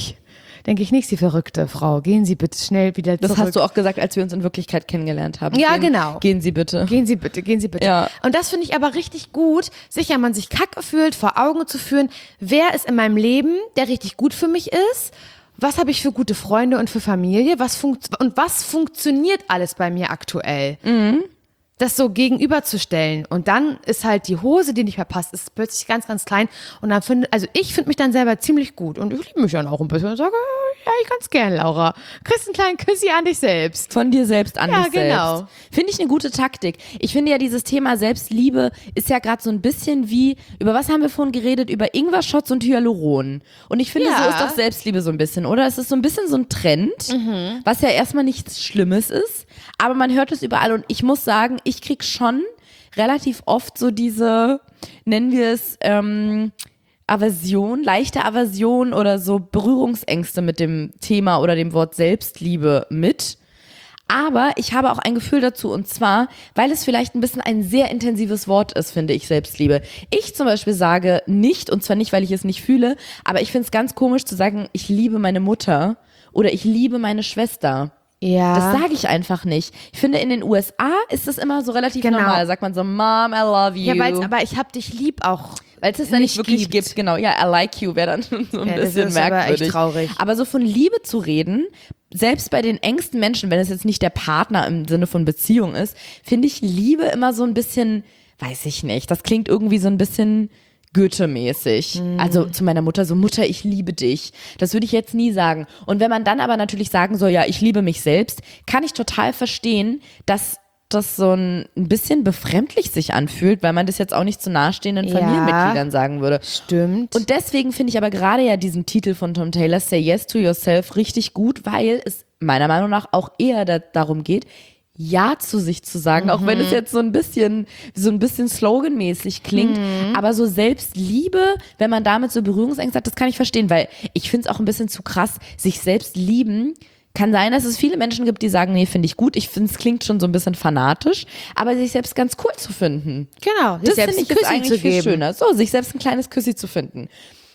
ich nicht, Sie verrückte Frau. Gehen Sie bitte schnell wieder zurück. Das hast du auch gesagt, als wir uns in Wirklichkeit kennengelernt haben. Ja, genau. Gehen Sie bitte. Gehen Sie bitte. Ja. Und das finde ich aber richtig gut, sich, wenn man sich kacke fühlt, vor Augen zu führen, wer ist in meinem Leben, der richtig gut für mich ist, was habe ich für gute Freunde und für Familie, was funktioniert alles bei mir aktuell. Das so gegenüberzustellen. Und dann ist halt die Hose, die nicht mehr passt, ist plötzlich ganz, ganz klein. Und dann ich finde mich dann selber ziemlich gut. Und ich liebe mich dann auch ein bisschen und sage, ja, ich ganz gern, Laura. Kriegst einen kleinen Küssi an dich selbst. Von dir selbst an dich selbst. Ja, genau. Finde ich eine gute Taktik. Ich finde ja, dieses Thema Selbstliebe ist ja gerade so ein bisschen wie, über was haben wir vorhin geredet? Über Ingwer-Shots und Hyaluron. Und ich finde, so ist doch Selbstliebe so ein bisschen, oder? Es ist so ein bisschen so ein Trend, was ja erstmal nichts Schlimmes ist. Aber man hört es überall und ich muss sagen, ich krieg schon relativ oft so diese, nennen wir es, leichte Aversion oder so Berührungsängste mit dem Thema oder dem Wort Selbstliebe mit. Aber ich habe auch ein Gefühl dazu, und zwar, weil es vielleicht ein bisschen ein sehr intensives Wort ist, finde ich, Selbstliebe. Ich zum Beispiel sage nicht, und zwar nicht, weil ich es nicht fühle, aber ich finde es ganz komisch zu sagen, ich liebe meine Mutter oder ich liebe meine Schwester. Ja. Das sage ich einfach nicht. Ich finde, in den USA ist das immer so relativ normal. Da sagt man so, Mom, I love you. Ja, aber ich hab dich lieb auch. Weil es das dann nicht wirklich gibt. Genau, ja, I like you wäre dann schon so ein bisschen das ist merkwürdig. Aber echt traurig. Aber so von Liebe zu reden, selbst bei den engsten Menschen, wenn es jetzt nicht der Partner im Sinne von Beziehung ist, finde ich Liebe immer so ein bisschen, weiß ich nicht, das klingt irgendwie so ein bisschen Goethe-mäßig. Also zu meiner Mutter so, Mutter, ich liebe dich. Das würde ich jetzt nie sagen. Und wenn man dann aber natürlich sagen soll, ja, ich liebe mich selbst, kann ich total verstehen, dass das so ein bisschen befremdlich sich anfühlt, weil man das jetzt auch nicht zu nahestehenden Familienmitgliedern sagen würde. Stimmt. Und deswegen finde ich aber gerade ja diesen Titel von Tom Taylor, Say Yes to Yourself, richtig gut, weil es meiner Meinung nach auch eher darum geht, Ja zu sich zu sagen, auch wenn es jetzt so ein bisschen sloganmäßig klingt, aber so Selbstliebe, wenn man damit so Berührungsängste hat, das kann ich verstehen, weil ich finde es auch ein bisschen zu krass, sich selbst lieben. Kann sein, dass es viele Menschen gibt, die sagen, nee, finde ich gut. Ich finde, es klingt schon so ein bisschen fanatisch, aber sich selbst ganz cool zu finden. Genau, das finde ich ist eigentlich viel schöner. So, sich selbst ein kleines Küssi zu finden.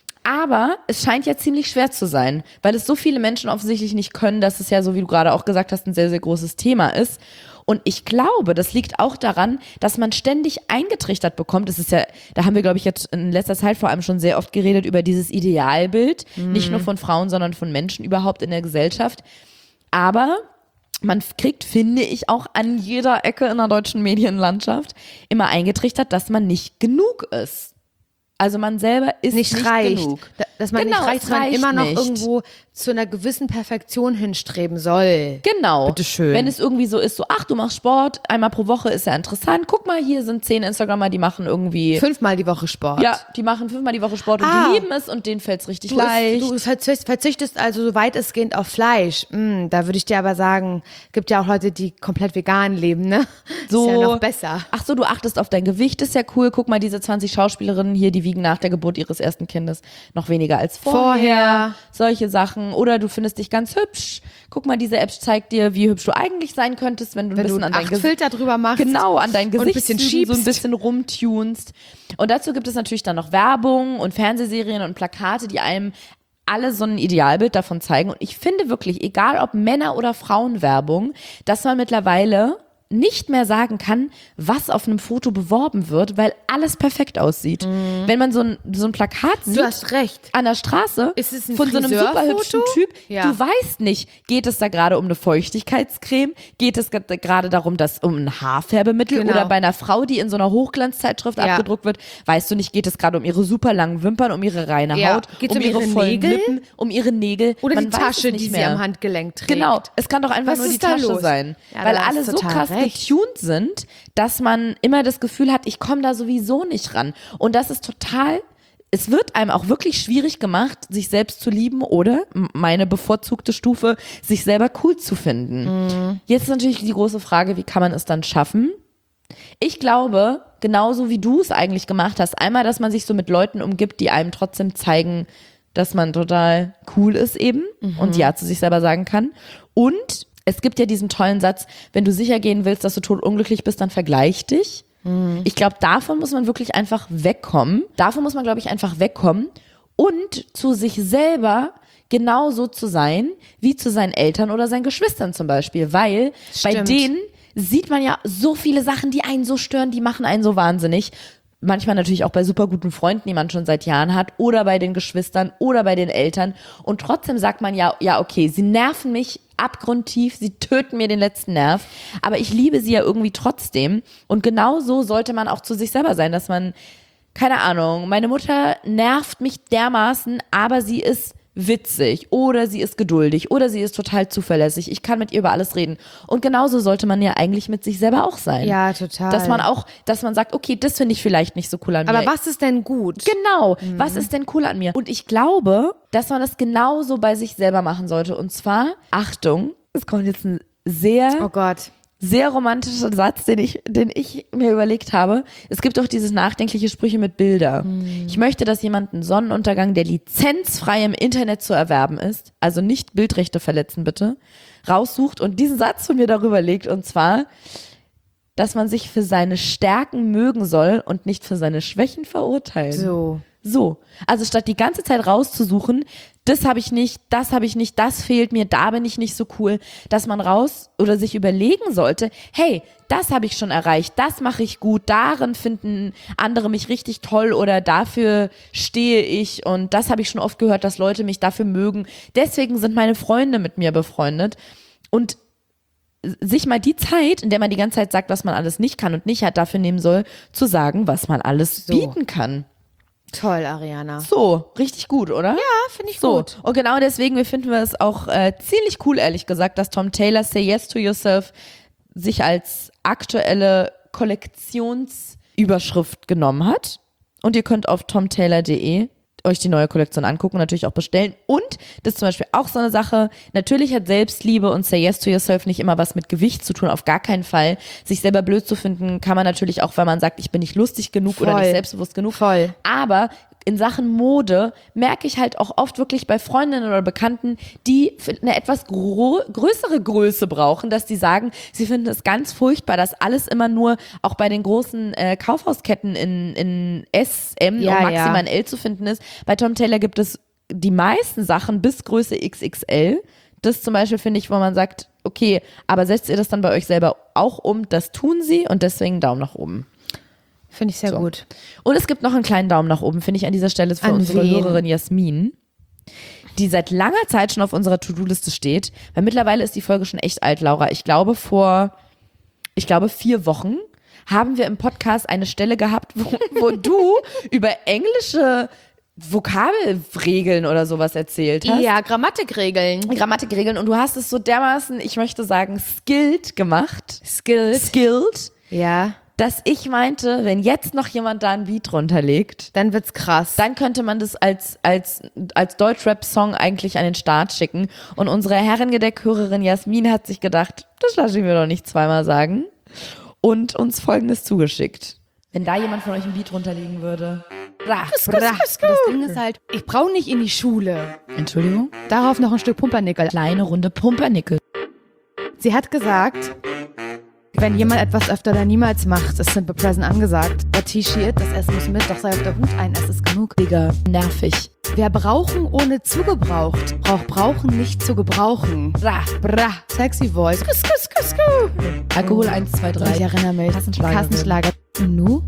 Aber es scheint ja ziemlich schwer zu sein, weil es so viele Menschen offensichtlich nicht können, dass es ja, so wie du gerade auch gesagt hast, ein sehr, sehr großes Thema ist. Und ich glaube, das liegt auch daran, dass man ständig eingetrichtert bekommt. Das ist ja, da haben wir, glaube ich, jetzt in letzter Zeit vor allem schon sehr oft geredet über dieses Idealbild, nicht nur von Frauen, sondern von Menschen überhaupt in der Gesellschaft. Aber man kriegt, finde ich, auch an jeder Ecke in der deutschen Medienlandschaft immer eingetrichtert, dass man nicht genug ist. Also man selber ist nicht genug. Dass man nicht reicht, dass man immer noch irgendwo zu einer gewissen Perfektion hinstreben soll. Genau. Bitteschön. Wenn es irgendwie so ist, so, ach, du machst Sport, einmal pro Woche ist ja interessant. Guck mal, hier sind 10 Instagrammer, die machen irgendwie 5-mal die Woche Sport. Ja, die machen 5-mal die Woche Sport und die lieben es und denen fällt es richtig leicht. Du verzichtest also so weitestgehend auf Fleisch. Da würde ich dir aber sagen, gibt ja auch Leute, die komplett vegan leben, ne? So, ist ja noch besser. Ach so, du achtest auf dein Gewicht, ist ja cool. Guck mal, diese 20 Schauspielerinnen hier, die wiegen nach der Geburt ihres ersten Kindes noch weniger als vorher. Solche Sachen. Oder du findest dich ganz hübsch. Guck mal, diese App zeigt dir, wie hübsch du eigentlich sein könntest, wenn du ein bisschen an dein Filter drüber machst. Genau, an dein Gesicht so ein bisschen rumtunst. Und dazu gibt es natürlich dann noch Werbung und Fernsehserien und Plakate, die einem alle so ein Idealbild davon zeigen. Und ich finde wirklich, egal ob Männer- oder Frauenwerbung, dass man mittlerweile nicht mehr sagen kann, was auf einem Foto beworben wird, weil alles perfekt aussieht. Wenn man so ein Plakat sieht, du hast recht, an der Straße ist es ein von so einem super hübschen Typ, ja. Du weißt nicht, geht es da gerade um eine Feuchtigkeitscreme, geht es gerade darum, um ein Haarfärbemittel oder bei einer Frau, die in so einer Hochglanzzeitschrift abgedruckt wird, weißt du nicht, geht es gerade um ihre super langen Wimpern, um ihre reine Haut, geht's um ihre vollen Nägel? Lippen, um ihre Nägel. Oder man die Tasche, die sie am Handgelenk trägt. Genau, es kann doch einfach nur die Tasche sein, weil alle so krass getuned sind, dass man immer das Gefühl hat, ich komme da sowieso nicht ran. Und das ist es wird einem auch wirklich schwierig gemacht, sich selbst zu lieben oder, meine bevorzugte Stufe, sich selber cool zu finden. Jetzt ist natürlich die große Frage, wie kann man es dann schaffen? Ich glaube, genauso wie du es eigentlich gemacht hast, einmal, dass man sich so mit Leuten umgibt, die einem trotzdem zeigen, dass man total cool ist eben und Ja zu sich selber sagen kann. Und es gibt ja diesen tollen Satz, wenn du sicher gehen willst, dass du totunglücklich bist, dann vergleich dich. Ich glaube, davon muss man wirklich einfach wegkommen. Davon muss man, glaube ich, einfach wegkommen und zu sich selber genauso zu sein, wie zu seinen Eltern oder seinen Geschwistern zum Beispiel. Weil bei denen sieht man ja so viele Sachen, die einen so stören, die machen einen so wahnsinnig. Manchmal natürlich auch bei super guten Freunden, die man schon seit Jahren hat, oder bei den Geschwistern oder bei den Eltern. Und trotzdem sagt man ja, okay, sie nerven mich abgrundtief, sie töten mir den letzten Nerv, aber ich liebe sie ja irgendwie trotzdem. Und genau so sollte man auch zu sich selber sein, dass man, keine Ahnung, meine Mutter nervt mich dermaßen, aber sie ist witzig oder sie ist geduldig oder sie ist total zuverlässig. Ich kann mit ihr über alles reden. Und genauso sollte man ja eigentlich mit sich selber auch sein. Ja, total. Dass man sagt, okay, das finde ich vielleicht nicht so cool an mir. Aber was ist denn gut? Genau, was ist denn cool an mir? Und ich glaube, dass man das genauso bei sich selber machen sollte. Und zwar, Achtung, es kommt jetzt ein sehr, oh Gott, sehr romantische Satz, den ich mir überlegt habe. Es gibt auch dieses nachdenkliche Sprüche mit Bilder. Ich möchte, dass jemand einen Sonnenuntergang, der lizenzfrei im Internet zu erwerben ist, also nicht Bildrechte verletzen bitte, raussucht und diesen Satz von mir darüber legt, und zwar, dass man sich für seine Stärken mögen soll und nicht für seine Schwächen verurteilen. So. Also statt die ganze Zeit rauszusuchen, das habe ich nicht, das fehlt mir, da bin ich nicht so cool, dass man raus oder sich überlegen sollte, hey, das habe ich schon erreicht, das mache ich gut, darin finden andere mich richtig toll oder dafür stehe ich und das habe ich schon oft gehört, dass Leute mich dafür mögen. Deswegen sind meine Freunde mit mir befreundet und sich mal die Zeit, in der man die ganze Zeit sagt, was man alles nicht kann und nicht hat, dafür nehmen soll, zu sagen, was man alles bieten kann. Toll, Ariana. So, richtig gut, oder? Ja, finde ich gut. Und genau deswegen finden wir es auch ziemlich cool, ehrlich gesagt, dass Tom Taylor Say Yes to Yourself sich als aktuelle Kollektionsüberschrift genommen hat. Und ihr könnt auf tomtaylor.de euch die neue Kollektion angucken und natürlich auch bestellen. Und das ist zum Beispiel auch so eine Sache, natürlich hat Selbstliebe und Say Yes to Yourself nicht immer was mit Gewicht zu tun, auf gar keinen Fall. Sich selber blöd zu finden, kann man natürlich auch, wenn man sagt, ich bin nicht lustig genug oder nicht selbstbewusst genug. Voll. Aber in Sachen Mode merke ich halt auch oft wirklich bei Freundinnen oder Bekannten, die eine etwas größere Größe brauchen, dass die sagen, sie finden es ganz furchtbar, dass alles immer nur auch bei den großen Kaufhausketten in S, M und maximal in L zu finden ist. Bei Tom Taylor gibt es die meisten Sachen bis Größe XXL. Das zum Beispiel finde ich, wo man sagt, okay, aber setzt ihr das dann bei euch selber auch um? Das tun sie und deswegen Daumen nach oben. Finde ich sehr gut. Und es gibt noch einen kleinen Daumen nach oben, finde ich an dieser Stelle für unsere Hörerin Jasmin, die seit langer Zeit schon auf unserer To-Do-Liste steht, weil mittlerweile ist die Folge schon echt alt, Laura. Ich glaube 4 Wochen haben wir im Podcast eine Stelle gehabt, wo du über englische Vokabelregeln oder sowas erzählt hast. Ja, Grammatikregeln. Und du hast es so dermaßen, ich möchte sagen, skilled gemacht. Skilled. Ja. Dass ich meinte, wenn jetzt noch jemand da ein Beat runterlegt, dann wird's krass. Dann könnte man das als Deutschrap-Song eigentlich an den Start schicken. Und unsere Herrengedeck-Hörerin Jasmin hat sich gedacht, das lasse ich mir doch nicht zweimal sagen. Und uns Folgendes zugeschickt. Wenn da jemand von euch ein Beat runterlegen würde. Das Ding ist halt, ich brauche nicht in die Schule. Entschuldigung? Darauf noch ein Stück Pumpernickel. Kleine Runde Pumpernickel. Sie hat gesagt, wenn jemand etwas öfter oder niemals macht, ist Simple Present angesagt. But he, she, it, das S muss mit, doch sei auf der Hut, ein S ist genug. Digga, nervig. Wer brauchen ohne zugebraucht, braucht brauchen nicht zu gebrauchen. Bra, sexy voice. Alkohol 1, 2, 3. Ich erinnere mich. Kassenschlager. Und nu?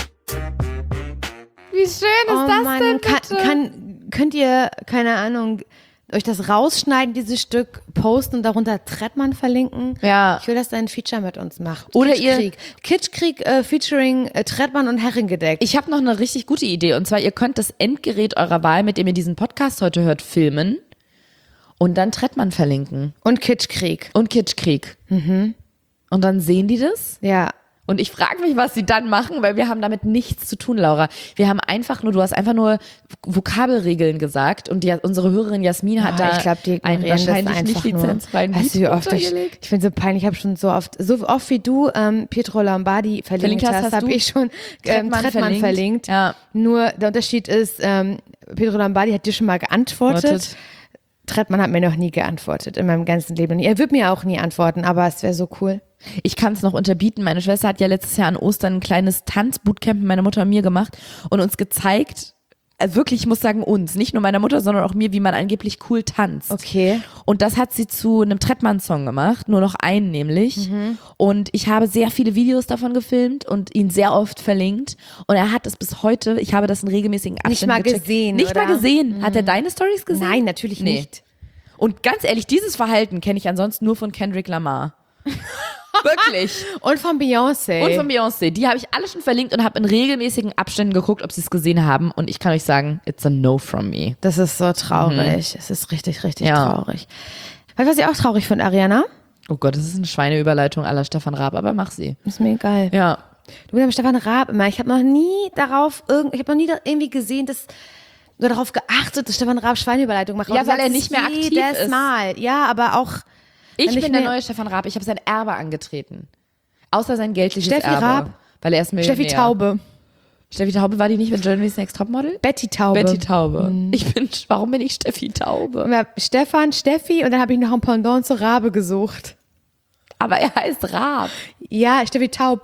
Wie schön ist das denn bitte? Könnt ihr, keine Ahnung, euch das rausschneiden, dieses Stück, posten und darunter Trettmann verlinken? Ja. Ich will, dass er ein Feature mit uns macht. Oder Kitschkrieg featuring Trettmann und Herrengedeck. Ich habe noch eine richtig gute Idee. Und zwar, ihr könnt das Endgerät eurer Wahl, mit dem ihr diesen Podcast heute hört, filmen und dann Trettmann verlinken. Und Kitschkrieg. Mhm. Und dann sehen die das? Ja. Und ich frage mich, was sie dann machen, weil wir haben damit nichts zu tun, Laura. Du hast einfach nur Vokabelregeln gesagt und unsere Hörerin Jasmin hat da ich glaub, die wahrscheinlich nicht lizenzfreien Beat runtergelegt. Ich finde so peinlich, ich habe schon so oft wie du Pietro Lombardi verlinkt hast, habe ich schon Trettmann verlinkt. Ja. Nur der Unterschied ist, Pietro Lombardi hat dir schon mal geantwortet. Trettmann hat mir noch nie geantwortet in meinem ganzen Leben. Er wird mir auch nie antworten, aber es wäre so cool. Ich kann es noch unterbieten. Meine Schwester hat ja letztes Jahr an Ostern ein kleines Tanzbootcamp mit meiner Mutter und mir gemacht und uns gezeigt, wirklich, ich muss sagen uns, nicht nur meiner Mutter, sondern auch mir, wie man angeblich cool tanzt. Okay. Und das hat sie zu einem Trettmann-Song gemacht, nur noch einen nämlich. Mhm. Und ich habe sehr viele Videos davon gefilmt und ihn sehr oft verlinkt. Und er hat es bis heute, ich habe das in regelmäßigen Abständen gesehen, Nicht oder? mal gesehen. Hat er deine Stories gesehen? Nein, natürlich nicht. Und ganz ehrlich, dieses Verhalten kenne ich ansonsten nur von Kendrick Lamar. Wirklich. Und von Beyoncé. Die habe ich alle schon verlinkt und habe in regelmäßigen Abständen geguckt, ob sie es gesehen haben. Und ich kann euch sagen, it's a no from me. Das ist so traurig. Es ist richtig, richtig traurig. Weißt du, was ich auch traurig finde, Ariana? Oh Gott, das ist eine Schweineüberleitung à la Stefan Raab, aber mach sie. Ist mir egal. Ja. Du bist Stefan Raab immer. Ich habe noch nie irgendwie gesehen, dass oder darauf geachtet, dass Stefan Raab Schweineüberleitung macht. Ja, weil er nicht mehr aktiv ist. Mal. Ja, aber auch Ich bin der neue Stefan Raab. Ich habe sein Erbe angetreten. Außer sein geldliches Steffi Erbe. Raab. Weil er ist Millionär. Steffi Taube. Steffi Taube war die nicht mit Germany's Next Topmodel? Betty Taube. Betty Taube. Warum bin ich Steffi Taube? Ja, Stefan, Steffi und dann habe ich noch ein Pendant zu Rabe gesucht. Aber er heißt Raab. Ja, Steffi Taub.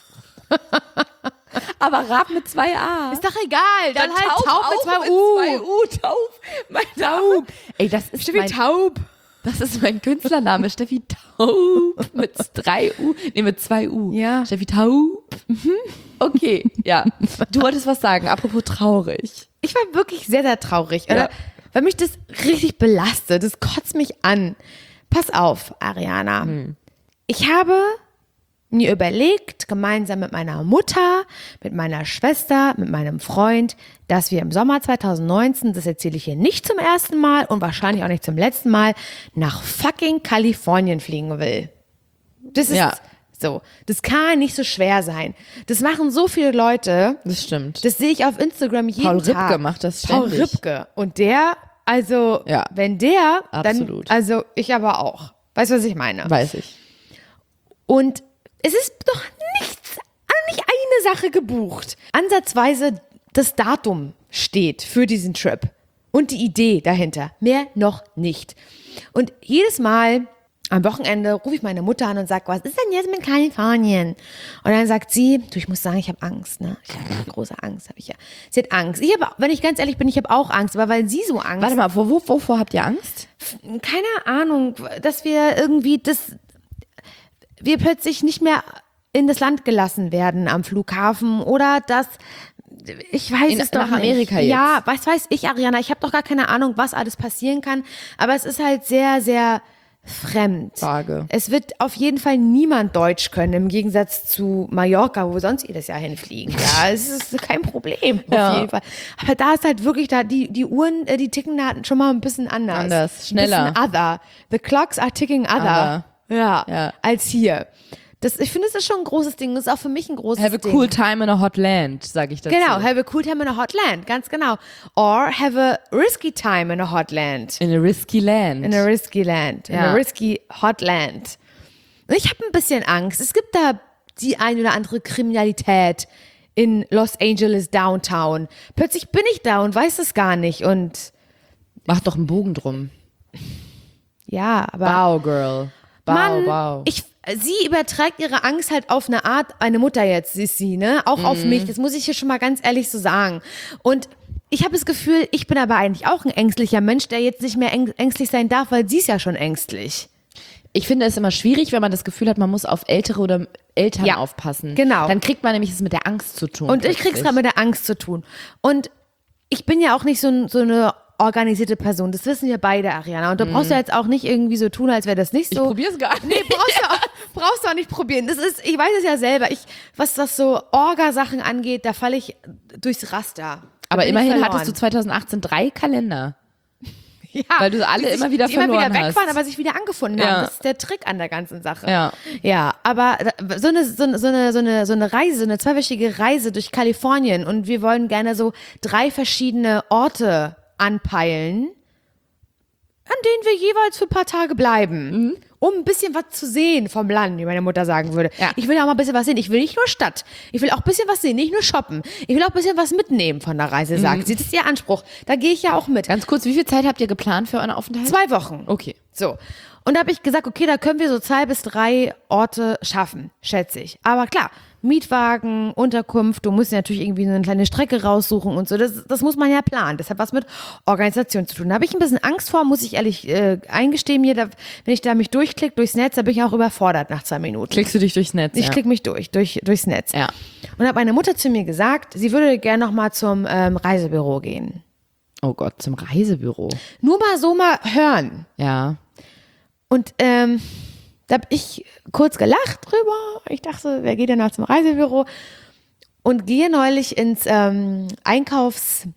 Aber Raab mit 2 A. Ist doch egal, dann halt Taub mit 2 U. Taub. Mein Taub. Ey, das ist Steffi Taub. Das ist mein Künstlername, Steffi Taub mit 3 U, nee, mit 2 U. Ja. Steffi Taub. Okay, ja. Du wolltest was sagen, apropos traurig. Ich war wirklich sehr, sehr traurig, Ja. oder? Weil mich das richtig belastet. Das kotzt mich an. Pass auf, Ariana. Ich habe mir überlegt, gemeinsam mit meiner Mutter, mit meiner Schwester, mit meinem Freund, dass wir im Sommer 2019, das erzähle ich hier nicht zum ersten Mal und wahrscheinlich auch nicht zum letzten Mal, nach fucking Kalifornien fliegen will. Das ist Ja. so. Das kann nicht so schwer sein. Das machen so viele Leute. Das stimmt. Das sehe ich auf Instagram jeden Paul Tag. Ripke macht das Paul ständig. Ripke. Und der, also, Ja. wenn der, Absolut. dann, also ich aber auch. Weißt du, was ich meine? Weiß ich. Und es ist doch nicht eine Sache gebucht. Ansatzweise das Datum steht für diesen Trip und die Idee dahinter. Mehr noch nicht. Und jedes Mal am Wochenende rufe ich meine Mutter an und sage, was ist denn jetzt mit Kalifornien? Und dann sagt sie, du, ich muss sagen, ich habe Angst. Ne? Ich habe große Angst, habe ich ja. Sie hat Angst. Ich habe, wenn ich ganz ehrlich bin, ich habe auch Angst, aber weil sie so Angst. Warte mal, wovor habt ihr Angst? Keine Ahnung, dass wir plötzlich nicht mehr in das Land gelassen werden am Flughafen oder dass, ich weiß es doch nach nicht. Amerika jetzt. Ja, was weiß ich, Ariana, ich habe doch gar keine Ahnung, was alles passieren kann, aber es ist halt sehr, sehr fremd. Vage. Es wird auf jeden Fall niemand Deutsch können, im Gegensatz zu Mallorca, wo wir sonst jedes Jahr hinfliegen. Ja, es ist kein Problem, Ja. auf jeden Fall. Aber da ist halt wirklich, da die Uhren, die ticken da schon mal ein bisschen anders. Anders, schneller. Ein bisschen other. The clocks are ticking other. Ja, Ja. als hier. Ich finde, es ist schon ein großes Ding. Das ist auch für mich ein großes Have a Ding. cool time in a hot land, sage ich dazu. Genau, have a cool time in a hot land, ganz genau. Or have a risky time in a hot land. In a risky land. In a risky land. In Ja. a risky hot land. Und ich habe ein bisschen Angst. Es gibt da die ein oder andere Kriminalität in Los Angeles Downtown. Plötzlich bin ich da und weiß es gar nicht. Und Mach doch einen Bogen drum. ja, aber Wow, girl. Wow, Mann, wow. sie überträgt ihre Angst halt auf eine Art, eine Mutter jetzt ist sie, ne? Auch auf mich, das muss ich hier schon mal ganz ehrlich so sagen. Und ich habe das Gefühl, ich bin aber eigentlich auch ein ängstlicher Mensch, der jetzt nicht mehr ängstlich sein darf, weil sie ist ja schon ängstlich. Ich finde es immer schwierig, wenn man das Gefühl hat, man muss auf Ältere oder Eltern Ja, aufpassen. genau. Dann kriegt man nämlich es mit der Angst zu tun. Und ich krieg's plötzlich. gerade mit der Angst zu tun. Und ich bin ja auch nicht so eine organisierte Person. Das wissen wir beide, Ariana. Und du brauchst ja jetzt auch nicht irgendwie so tun, als wäre das nicht so. Ich probier's gar nicht. Nee, brauchst du auch nicht probieren. Ich weiß es ja selber. Was das so Orga-Sachen angeht, da falle ich durchs Raster. Da Aber bin ich immerhin verloren. hattest du 2018 3 Kalender. Ja, weil du alle die immer wieder die immer verloren wieder weg hast. waren, aber sich wieder angefunden Ja. haben. Das ist der Trick an der ganzen Sache. Ja. Ja, aber so eine Reise, so eine zweiwöchige Reise durch Kalifornien und wir wollen gerne so 3 verschiedene Orte anpeilen, an denen wir jeweils für ein paar Tage bleiben, um ein bisschen was zu sehen vom Land, wie meine Mutter sagen würde. Ja. Ich will auch mal ein bisschen was sehen. Ich will nicht nur Stadt. Ich will auch ein bisschen was sehen, nicht nur shoppen. Ich will auch ein bisschen was mitnehmen von der Reise, sagt sie. Das ist ihr Anspruch. Da gehe ich ja auch mit. Ganz kurz, wie viel Zeit habt ihr geplant für euren Aufenthalt? 2 Wochen. Okay. So. Und da habe ich gesagt, okay, da können wir so 2 bis 3 Orte schaffen, schätze ich. Aber klar, Mietwagen, Unterkunft, du musst ja natürlich irgendwie eine kleine Strecke raussuchen und so. Das muss man ja planen. Das hat was mit Organisation zu tun. Da habe ich ein bisschen Angst vor, muss ich ehrlich eingestehen mir. Wenn ich da mich durchklicke durchs Netz, da bin ich auch überfordert nach 2 Minuten. Klickst du dich durchs Netz? Ich klicke mich durchs Netz. Ja. Und habe meine Mutter zu mir gesagt, sie würde gerne noch mal zum Reisebüro gehen. Oh Gott, zum Reisebüro. Nur mal hören. Ja. Und da habe ich kurz gelacht drüber. Ich dachte, wer geht denn noch zum Reisebüro? Und gehe neulich ins Einkaufszentrum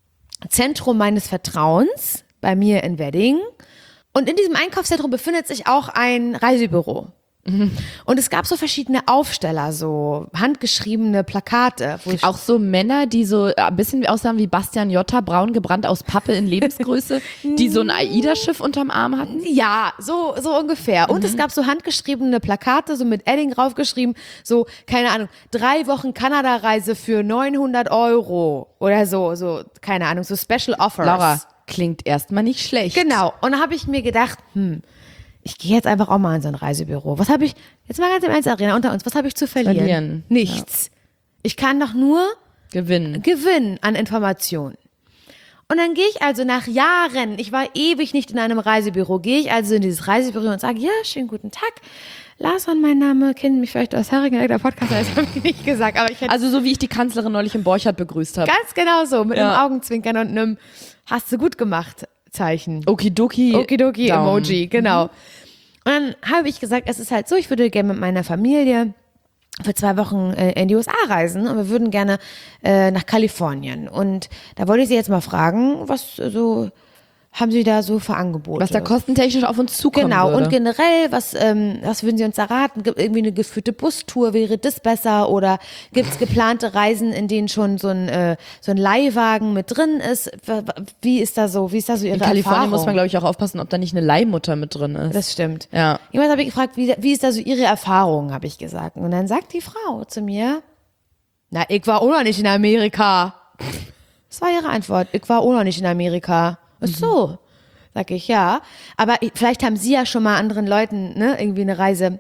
meines Vertrauens bei mir in Wedding. Und in diesem Einkaufszentrum befindet sich auch ein Reisebüro. Und es gab so verschiedene Aufsteller, so handgeschriebene Plakate. Wo Auch so Männer, die so ein bisschen aussahen wie Bastian Jotta, braun gebrannt aus Pappe in Lebensgröße, die so ein AIDA-Schiff unterm Arm hatten. Ja, so ungefähr. Und es gab so handgeschriebene Plakate, so mit Edding draufgeschrieben, so, keine Ahnung, 3 Wochen Kanada-Reise für 900 € oder so, keine Ahnung, so Special Offers. Laura, klingt erstmal nicht schlecht. Genau. Und da habe ich mir gedacht, ich gehe jetzt einfach auch mal in so ein Reisebüro. Was habe ich, jetzt mal ganz im Ernst, Arena, unter uns, was habe ich zu verlieren? Nichts. Ja. Ich kann doch nur gewinnen an Informationen. Und dann gehe ich also nach Jahren, ich war ewig nicht in einem Reisebüro, gehe ich also in dieses Reisebüro und sage, ja, schönen guten Tag. Larson, mein Name, kennen mich vielleicht aus Herringen, der Podcast, das habe ich nicht gesagt. Aber ich hätte also so wie ich die Kanzlerin neulich im Borchardt begrüßt habe. Ganz genau so, mit einem Augenzwinkern und einem hast du gut gemacht Zeichen. Okidoki Emoji, genau. Und dann habe ich gesagt, es ist halt so, ich würde gerne mit meiner Familie für 2 Wochen in die USA reisen und wir würden gerne nach Kalifornien. Und da wollte ich Sie jetzt mal fragen, was so haben Sie da so für Angebote? Was da kostentechnisch auf uns zukommen würde. Und generell, was würden Sie uns da raten? Gibt irgendwie eine geführte Bustour, wäre das besser? Oder gibt es geplante Reisen, in denen schon so ein Leihwagen mit drin ist? Wie ist da so Ihre Erfahrung? In Kalifornien muss man, glaube ich, auch aufpassen, ob da nicht eine Leihmutter mit drin ist. Das stimmt. Ja. Jemand habe ich gefragt, wie ist da so Ihre Erfahrung, habe ich gesagt. Und dann sagt die Frau zu mir, na, ich war auch noch nicht in Amerika. Das war ihre Antwort. Ich war auch noch nicht in Amerika. Ach so, sag ich, ja. Aber vielleicht haben Sie ja schon mal anderen Leuten, ne, irgendwie eine Reise.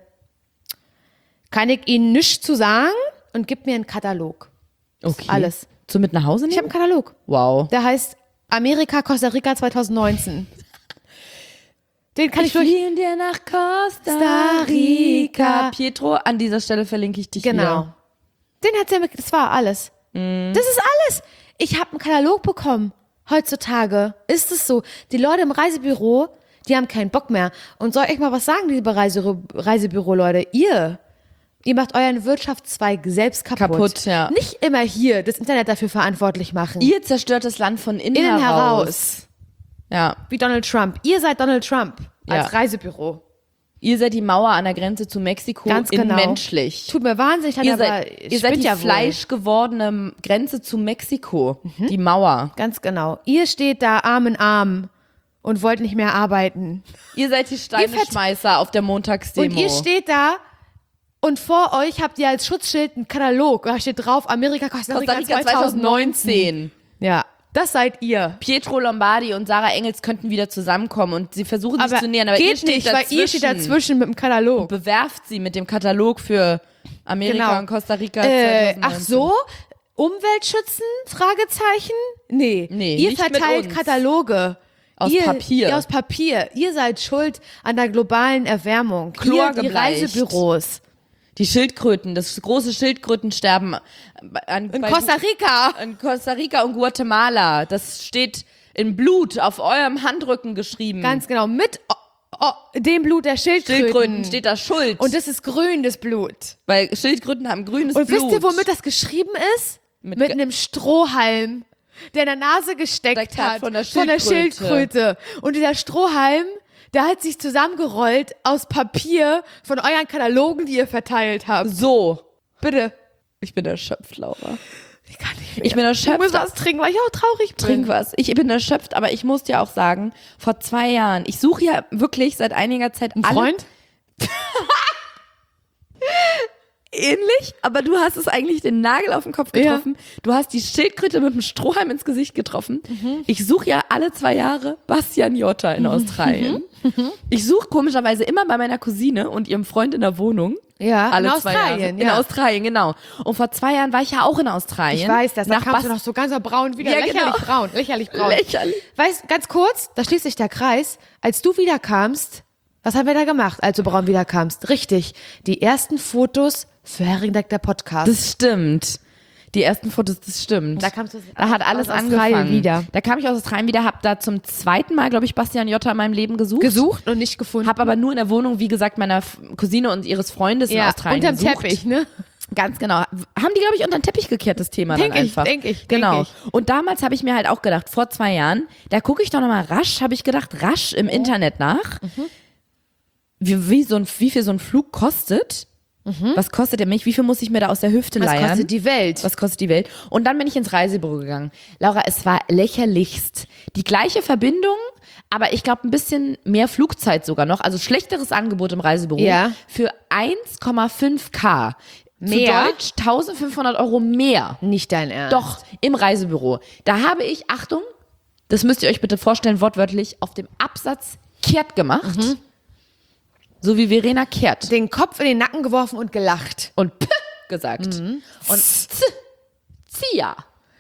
Kann ich Ihnen nichts zu sagen und gib mir einen Katalog. Okay. Alles. So mit nach Hause nehmen? Ich habe einen Katalog. Wow. Der heißt Amerika, Costa Rica 2019. Den kann ich durch. Fliehen dir nach Costa Rica. Pietro, an dieser Stelle verlinke ich dich Genau. hier. Den hat sie das war alles. Das ist alles. Ich habe einen Katalog bekommen. Heutzutage ist es so. Die Leute im Reisebüro, die haben keinen Bock mehr. Und soll ich mal was sagen, liebe Reisebüro-Leute? Ihr macht euren Wirtschaftszweig selbst kaputt. Ja. Nicht immer hier das Internet dafür verantwortlich machen. Ihr zerstört das Land von innen heraus. Ja. Wie Donald Trump. Ihr seid Donald Trump als Reisebüro. Ihr seid die Mauer an der Grenze zu Mexiko Ganz genau. menschlich. Tut mir wahnsinnig leid, Ihr seid die fleischgewordene Grenze zu Mexiko. Die Mauer. Ganz genau. Ihr steht da Arm in Arm und wollt nicht mehr arbeiten. Ihr seid die Steineschmeißer auf der Montagsdemo. Und ihr steht da und vor euch habt ihr als Schutzschild einen Katalog. Da steht drauf Amerika, Costa Rica 2019. Ja, das seid ihr. Pietro Lombardi und Sarah Engels könnten wieder zusammenkommen und sie versuchen sich zu nähern, aber geht ihr steht nicht, dazwischen. weil ihr steht dazwischen mit dem Katalog. Und bewerft sie mit dem Katalog für Amerika und Costa Rica 2019. Ach so? Umweltschützen? Fragezeichen? Nee. Ihr nicht verteilt mit uns. Kataloge. Aus Papier. Aus Papier. Ihr seid schuld an der globalen Erwärmung. Chlor Die gebleicht. Reisebüros. Die Schildkröten, das große Schildkrötensterben In Costa Rica. In Costa Rica und Guatemala. Das steht in Blut auf eurem Handrücken geschrieben. Ganz genau. Mit dem Blut der Schildkröten steht da Schuld. Und das ist grün, das Blut. Weil Schildkröten haben grünes Und Blut. wisst ihr, womit das geschrieben ist? Mit einem Strohhalm, der in der Nase gesteckt hat. Von der Schildkröte. Und dieser Strohhalm, der hat sich zusammengerollt aus Papier von euren Katalogen, die ihr verteilt habt. So. Bitte. Ich bin erschöpft, Laura. Ich kann nicht mehr. Ich bin erschöpft. Ich muss was trinken, weil ich auch traurig bin. Trink was. Ich bin erschöpft, aber ich muss dir auch sagen, vor 2 Jahren, ich suche ja wirklich seit einiger Zeit Ein Freund? Ähnlich, aber du hast es eigentlich den Nagel auf den Kopf getroffen. Ja. Du hast die Schildkröte mit dem Strohhalm ins Gesicht getroffen. Ich suche ja alle 2 Jahre Bastian Jotta in Australien. Ich suche komischerweise immer bei meiner Cousine und ihrem Freund in der Wohnung. Ja, alle in 2 Jahre. Australien. In Australien, genau. Und vor 2 Jahren war ich ja auch in Australien. Ich weiß das, da kamst du noch so ganz braun wieder. Ja, Lächerlich braun. Lächerlich. Weißt, ganz kurz, da schließt sich der Kreis. Als du wiederkamst, was haben wir da gemacht, als du braun wiederkamst? Richtig, die ersten Fotos für Herrendeck der Podcast. Das stimmt. Die ersten Fotos, das stimmt. Da kamst du da hat alles aus angefangen. Australien wieder. Da kam ich aus Australien wieder, hab da zum 2. Mal, glaube ich, Bastian Jotta in meinem Leben gesucht. Gesucht und nicht gefunden. Hab aber nur in der Wohnung, wie gesagt, meiner Cousine und ihres Freundes in Australien unterm gesucht. Teppich, ne? Ganz genau. Haben die, glaube ich, unter den Teppich gekehrt, das Thema dann einfach. Denk ich. Genau. Und damals habe ich mir halt auch gedacht, vor 2 Jahren, da gucke ich doch nochmal rasch, habe ich gedacht, rasch im Internet nach. wie viel so ein Flug kostet. Was kostet der mich? Wie viel muss ich mir da aus der Hüfte leiern? Was kostet die Welt? Was kostet die Welt? Und dann bin ich ins Reisebüro gegangen. Laura, es war lächerlichst. Die gleiche Verbindung, aber ich glaube ein bisschen mehr Flugzeit sogar noch. Also schlechteres Angebot im Reisebüro für 1,5K. Mehr? Zu Deutsch 1.500 € mehr. Nicht dein Ernst. Doch, im Reisebüro. Da habe ich, Achtung, das müsst ihr euch bitte vorstellen, wortwörtlich, auf dem Absatz kehrt gemacht. So wie Verena Kehrt. Den Kopf in den Nacken geworfen und gelacht. Und gesagt. Und Zia.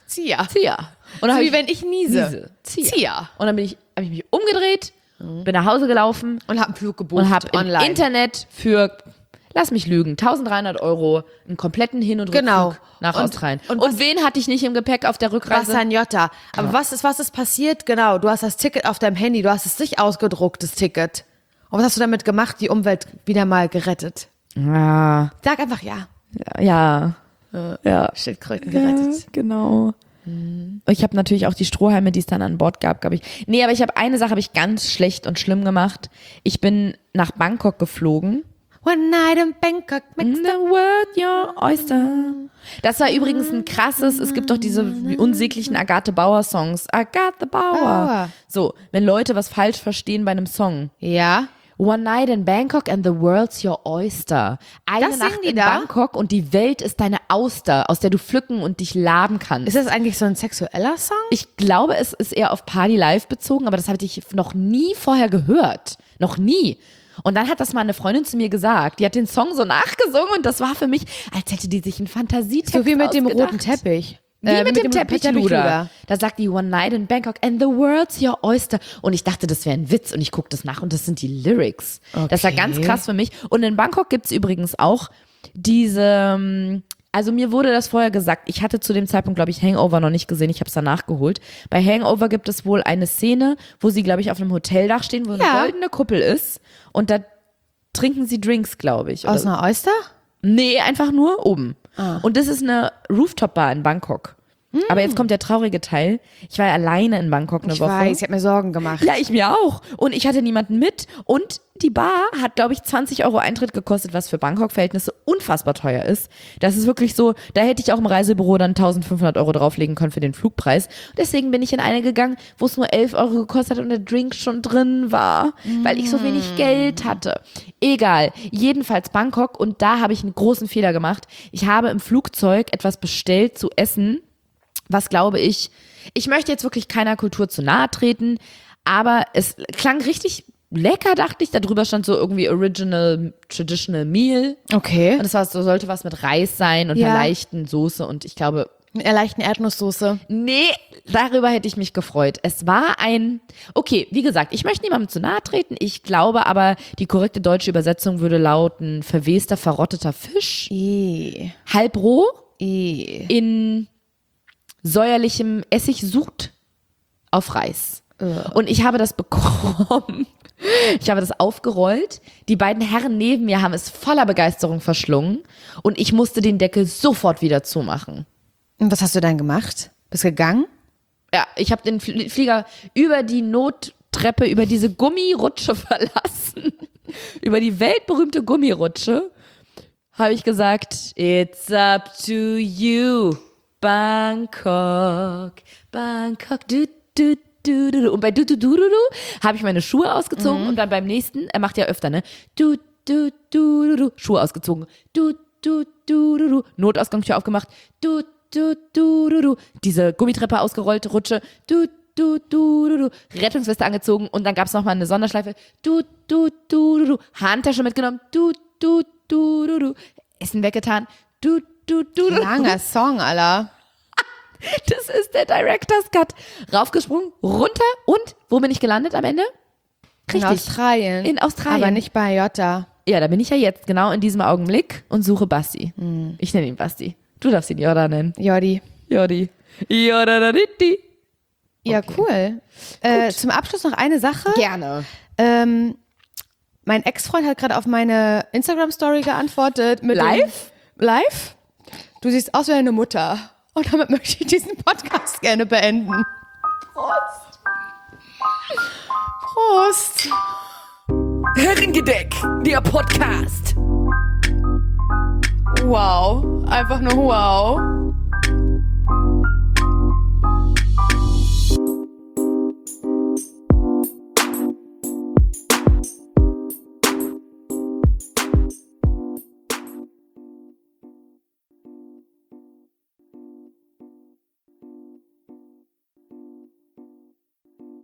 Und So wie wenn ich niese. Zia. Und dann hab ich mich umgedreht, bin nach Hause gelaufen und hab einen Flug gebucht und hab online. im Internet für, lass mich lügen, 1.300 € einen kompletten Hin- und Rückflug nach Australien. Und wen hatte ich nicht im Gepäck auf der Rückreise? Bassagnotta. Aber was ist passiert? Genau, du hast das Ticket auf deinem Handy, du hast es nicht ausgedruckt, das Ticket. Und was hast du damit gemacht? Die Umwelt wieder mal gerettet. Ja. Sag einfach ja. Ja. Schildkröten gerettet. Genau. Ich habe natürlich auch die Strohhalme, die es dann an Bord gab ich. Nee, aber eine Sache habe ich ganz schlecht und schlimm gemacht. Ich bin nach Bangkok geflogen. One night in Bangkok makes the world your oyster. Das war übrigens ein krasses, es gibt doch diese unsäglichen Agathe Bauer Songs. Agathe Bauer. So, wenn Leute was falsch verstehen bei einem Song. Ja. One night in Bangkok and the world's your oyster. Eine Das Nacht singen die in da? Bangkok und die Welt ist deine Auster, aus der du pflücken und dich laben kannst. Ist das eigentlich so ein sexueller Song? Ich glaube, es ist eher auf Party Live bezogen, aber das habe ich noch nie vorher gehört. Noch nie. Und dann hat das mal eine Freundin zu mir gesagt. Die hat den Song so nachgesungen und das war für mich, als hätte die sich einen Fantasietext So wie mit dem ausgedacht. roten Teppich. Wie mit dem Teppichluder. Teppichluder. Da sagt die One Night in Bangkok and the world's your oyster. Und ich dachte, das wäre ein Witz und ich gucke das nach und das sind die Lyrics. Okay. Das war ganz krass für mich. Und in Bangkok gibt's übrigens auch diese, also mir wurde das vorher gesagt, ich hatte zu dem Zeitpunkt, glaube ich, Hangover noch nicht gesehen, ich habe es danach geholt. Bei Hangover gibt es wohl eine Szene, wo sie, glaube ich, auf einem Hoteldach stehen, wo eine goldene Kuppel ist und da trinken sie Drinks, glaube ich. Aus einer Oyster? Nee, einfach nur oben. Und das ist eine Rooftop-Bar in Bangkok. Aber jetzt kommt der traurige Teil. Ich war ja alleine in Bangkok eine Woche. Ich habe mir Sorgen gemacht. Ja, ich mir auch. Und ich hatte niemanden mit. Und die Bar hat, glaube ich, 20 € Eintritt gekostet, was für Bangkok-Verhältnisse unfassbar teuer ist. Das ist wirklich so, da hätte ich auch im Reisebüro dann 1.500 € drauflegen können für den Flugpreis. Und deswegen bin ich in eine gegangen, wo es nur 11 € gekostet hat und der Drink schon drin war, weil ich so wenig Geld hatte. Egal. Jedenfalls Bangkok. Und da habe ich einen großen Fehler gemacht. Ich habe im Flugzeug etwas bestellt zu essen, was glaube ich möchte jetzt wirklich keiner Kultur zu nahe treten, aber es klang richtig lecker, dachte ich. Da drüber stand so irgendwie Original Traditional Meal. Okay. Und das war so, sollte was mit Reis sein und einer leichten Soße und ich glaube... Mit einer leichten Erdnusssoße. Nee, darüber hätte ich mich gefreut. Es war okay, wie gesagt, ich möchte niemandem zu nahe treten. Ich glaube aber, die korrekte deutsche Übersetzung würde lauten verwester, verrotteter Fisch. Halb roh. In säuerlichem Essigsud auf Reis. Und ich habe das bekommen. Ich habe das aufgerollt. Die beiden Herren neben mir haben es voller Begeisterung verschlungen. Und ich musste den Deckel sofort wieder zumachen. Und was hast du dann gemacht? Bist gegangen? Ja, ich habe den Flieger über die Nottreppe, über diese Gummirutsche verlassen. Über die weltberühmte Gummirutsche habe ich gesagt, it's up to you. Bangkok, Bangkok, du, du, du, du. Und bei du, du, du, du, du habe ich meine Schuhe ausgezogen und dann beim nächsten, er macht ja öfter, ne? Du, du, du, du, du. Schuhe ausgezogen. Du, du, du, du, du. Notausgangstür aufgemacht. Du, du, du, du, du. Diese Gummitreppe ausgerollte Rutsche. Du, du, du, du, du. Rettungsweste angezogen und dann gab es nochmal eine Sonderschleife. Du, du, du, du, du. Handtasche mitgenommen. Du, du, du, du, du. Essen weggetan. Du, du, du, du. Langer Song, Alter. Das ist der Director's Cut. Raufgesprungen, runter und wo bin ich gelandet am Ende? In Australien. In Australien. Aber nicht bei Jota. Ja, da bin ich ja jetzt genau in diesem Augenblick und suche Basti. Ich nenne ihn Basti. Du darfst ihn Jorda nennen. Jordi. Jordi. Jordi. Ja, cool. Zum Abschluss noch eine Sache. Gerne. Mein Ex-Freund hat gerade auf meine Instagram-Story geantwortet. Live? Du siehst aus wie eine Mutter. Und damit möchte ich diesen Podcast gerne beenden. Prost. Herrengedeck, der Podcast. Wow, einfach nur wow.